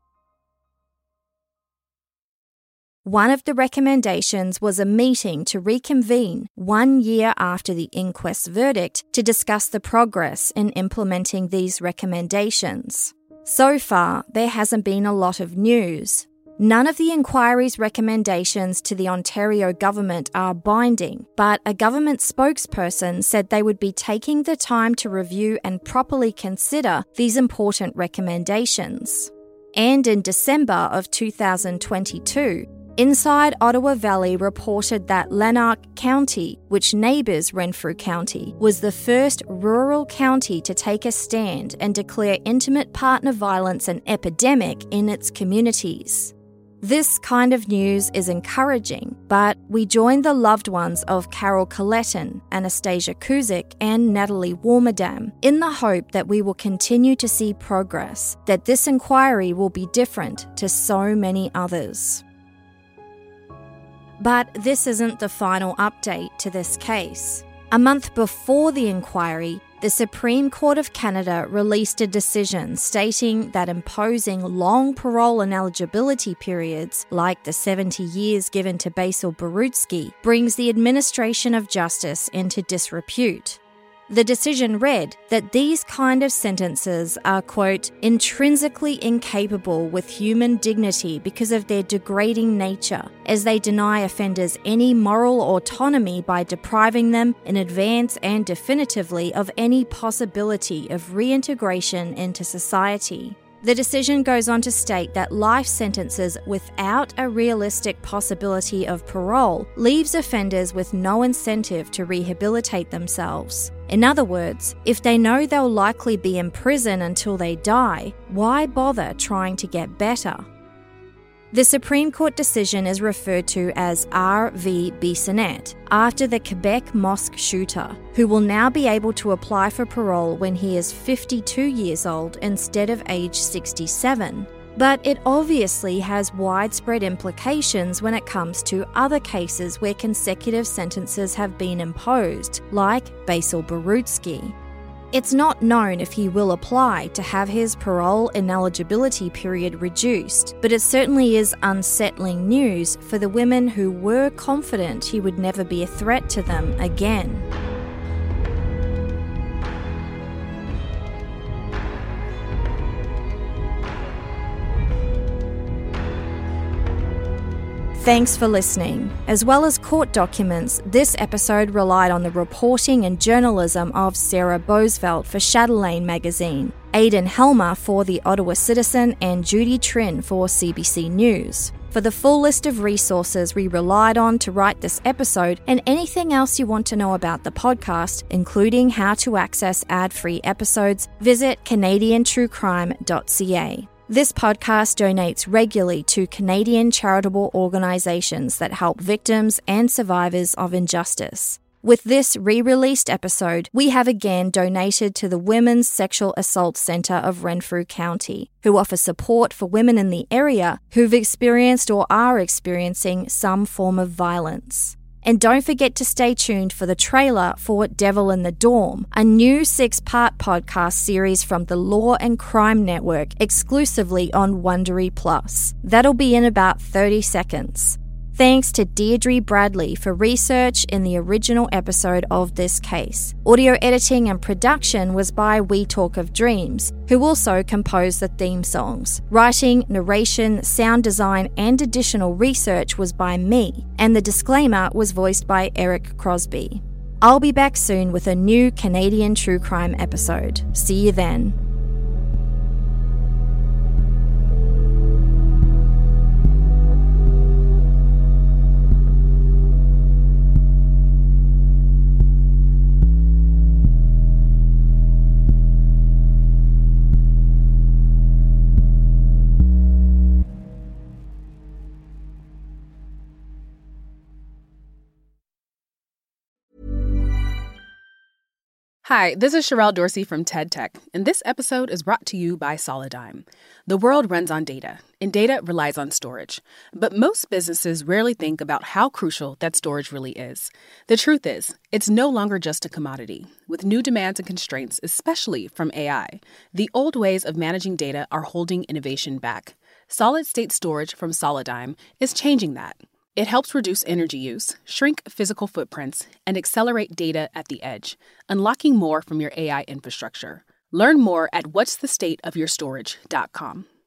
One of the recommendations was a meeting to reconvene one year after the inquest's verdict to discuss the progress in implementing these recommendations. So far, there hasn't been a lot of news. None of the inquiry's recommendations to the Ontario government are binding, but a government spokesperson said they would be taking the time to review and properly consider these important recommendations. And in December of two thousand twenty-two, Inside Ottawa Valley reported that Lanark County, which neighbours Renfrew County, was the first rural county to take a stand and declare intimate partner violence an epidemic in its communities. This kind of news is encouraging, but we join the loved ones of Carol Colletton, Anastasia Kuzik, and Natalie Warmerdam in the hope that we will continue to see progress, that this inquiry will be different to so many others. But this isn't the final update to this case. A month before the inquiry, the Supreme Court of Canada released a decision stating that imposing long parole and eligibility periods, like the seventy years given to Basil Borutsky, brings the administration of justice into disrepute. The decision read that these kind of sentences are, quote, intrinsically incapable with human dignity because of their degrading nature, as they deny offenders any moral autonomy by depriving them in advance and definitively of any possibility of reintegration into society. The decision goes on to state that life sentences without a realistic possibility of parole leaves offenders with no incentive to rehabilitate themselves. In other words, if they know they'll likely be in prison until they die, why bother trying to get better? The Supreme Court decision is referred to as R v Bissonnette, after the Quebec mosque shooter, who will now be able to apply for parole when he is fifty-two years old instead of age sixty-seven. But it obviously has widespread implications when it comes to other cases where consecutive sentences have been imposed, like Basil Barutsky. It's not known if he will apply to have his parole ineligibility period reduced, but it certainly is unsettling news for the women who were confident he would never be a threat to them again. Thanks for listening. As well as court documents, this episode relied on the reporting and journalism of Sarah Bosvelt for Chatelaine magazine, Aidan Helmer for the Ottawa Citizen, and Judy Trin for C B C News. For the full list of resources we relied on to write this episode and anything else you want to know about the podcast, including how to access ad-free episodes, visit canadian true crime dot c a. This podcast donates regularly to Canadian charitable organisations that help victims and survivors of injustice. With this re-released episode, we have again donated to the Women's Sexual Assault Centre of Renfrew County, who offer support for women in the area who've experienced or are experiencing some form of violence. And don't forget to stay tuned for the trailer for Devil in the Dorm, a new six-part podcast series from the Law and Crime Network exclusively on Wondery Plus. That'll be in about thirty seconds. Thanks to Deirdre Bradley for research in the original episode of this case. Audio editing and production was by We Talk of Dreams, who also composed the theme songs. Writing, narration, sound design, and additional research was by me, and the disclaimer was voiced by Eric Crosby. I'll be back soon with a new Canadian True Crime episode. See you then. Hi, this is Sherelle Dorsey from TED Tech, and this episode is brought to you by Solidigm. The world runs on data, and data relies on storage. But most businesses rarely think about how crucial that storage really is. The truth is, it's no longer just a commodity. With new demands and constraints, especially from A I, the old ways of managing data are holding innovation back. Solid-state storage from Solidigm is changing that. It helps reduce energy use, shrink physical footprints, and accelerate data at the edge, unlocking more from your A I infrastructure. Learn more at what's the state of your storage dot com.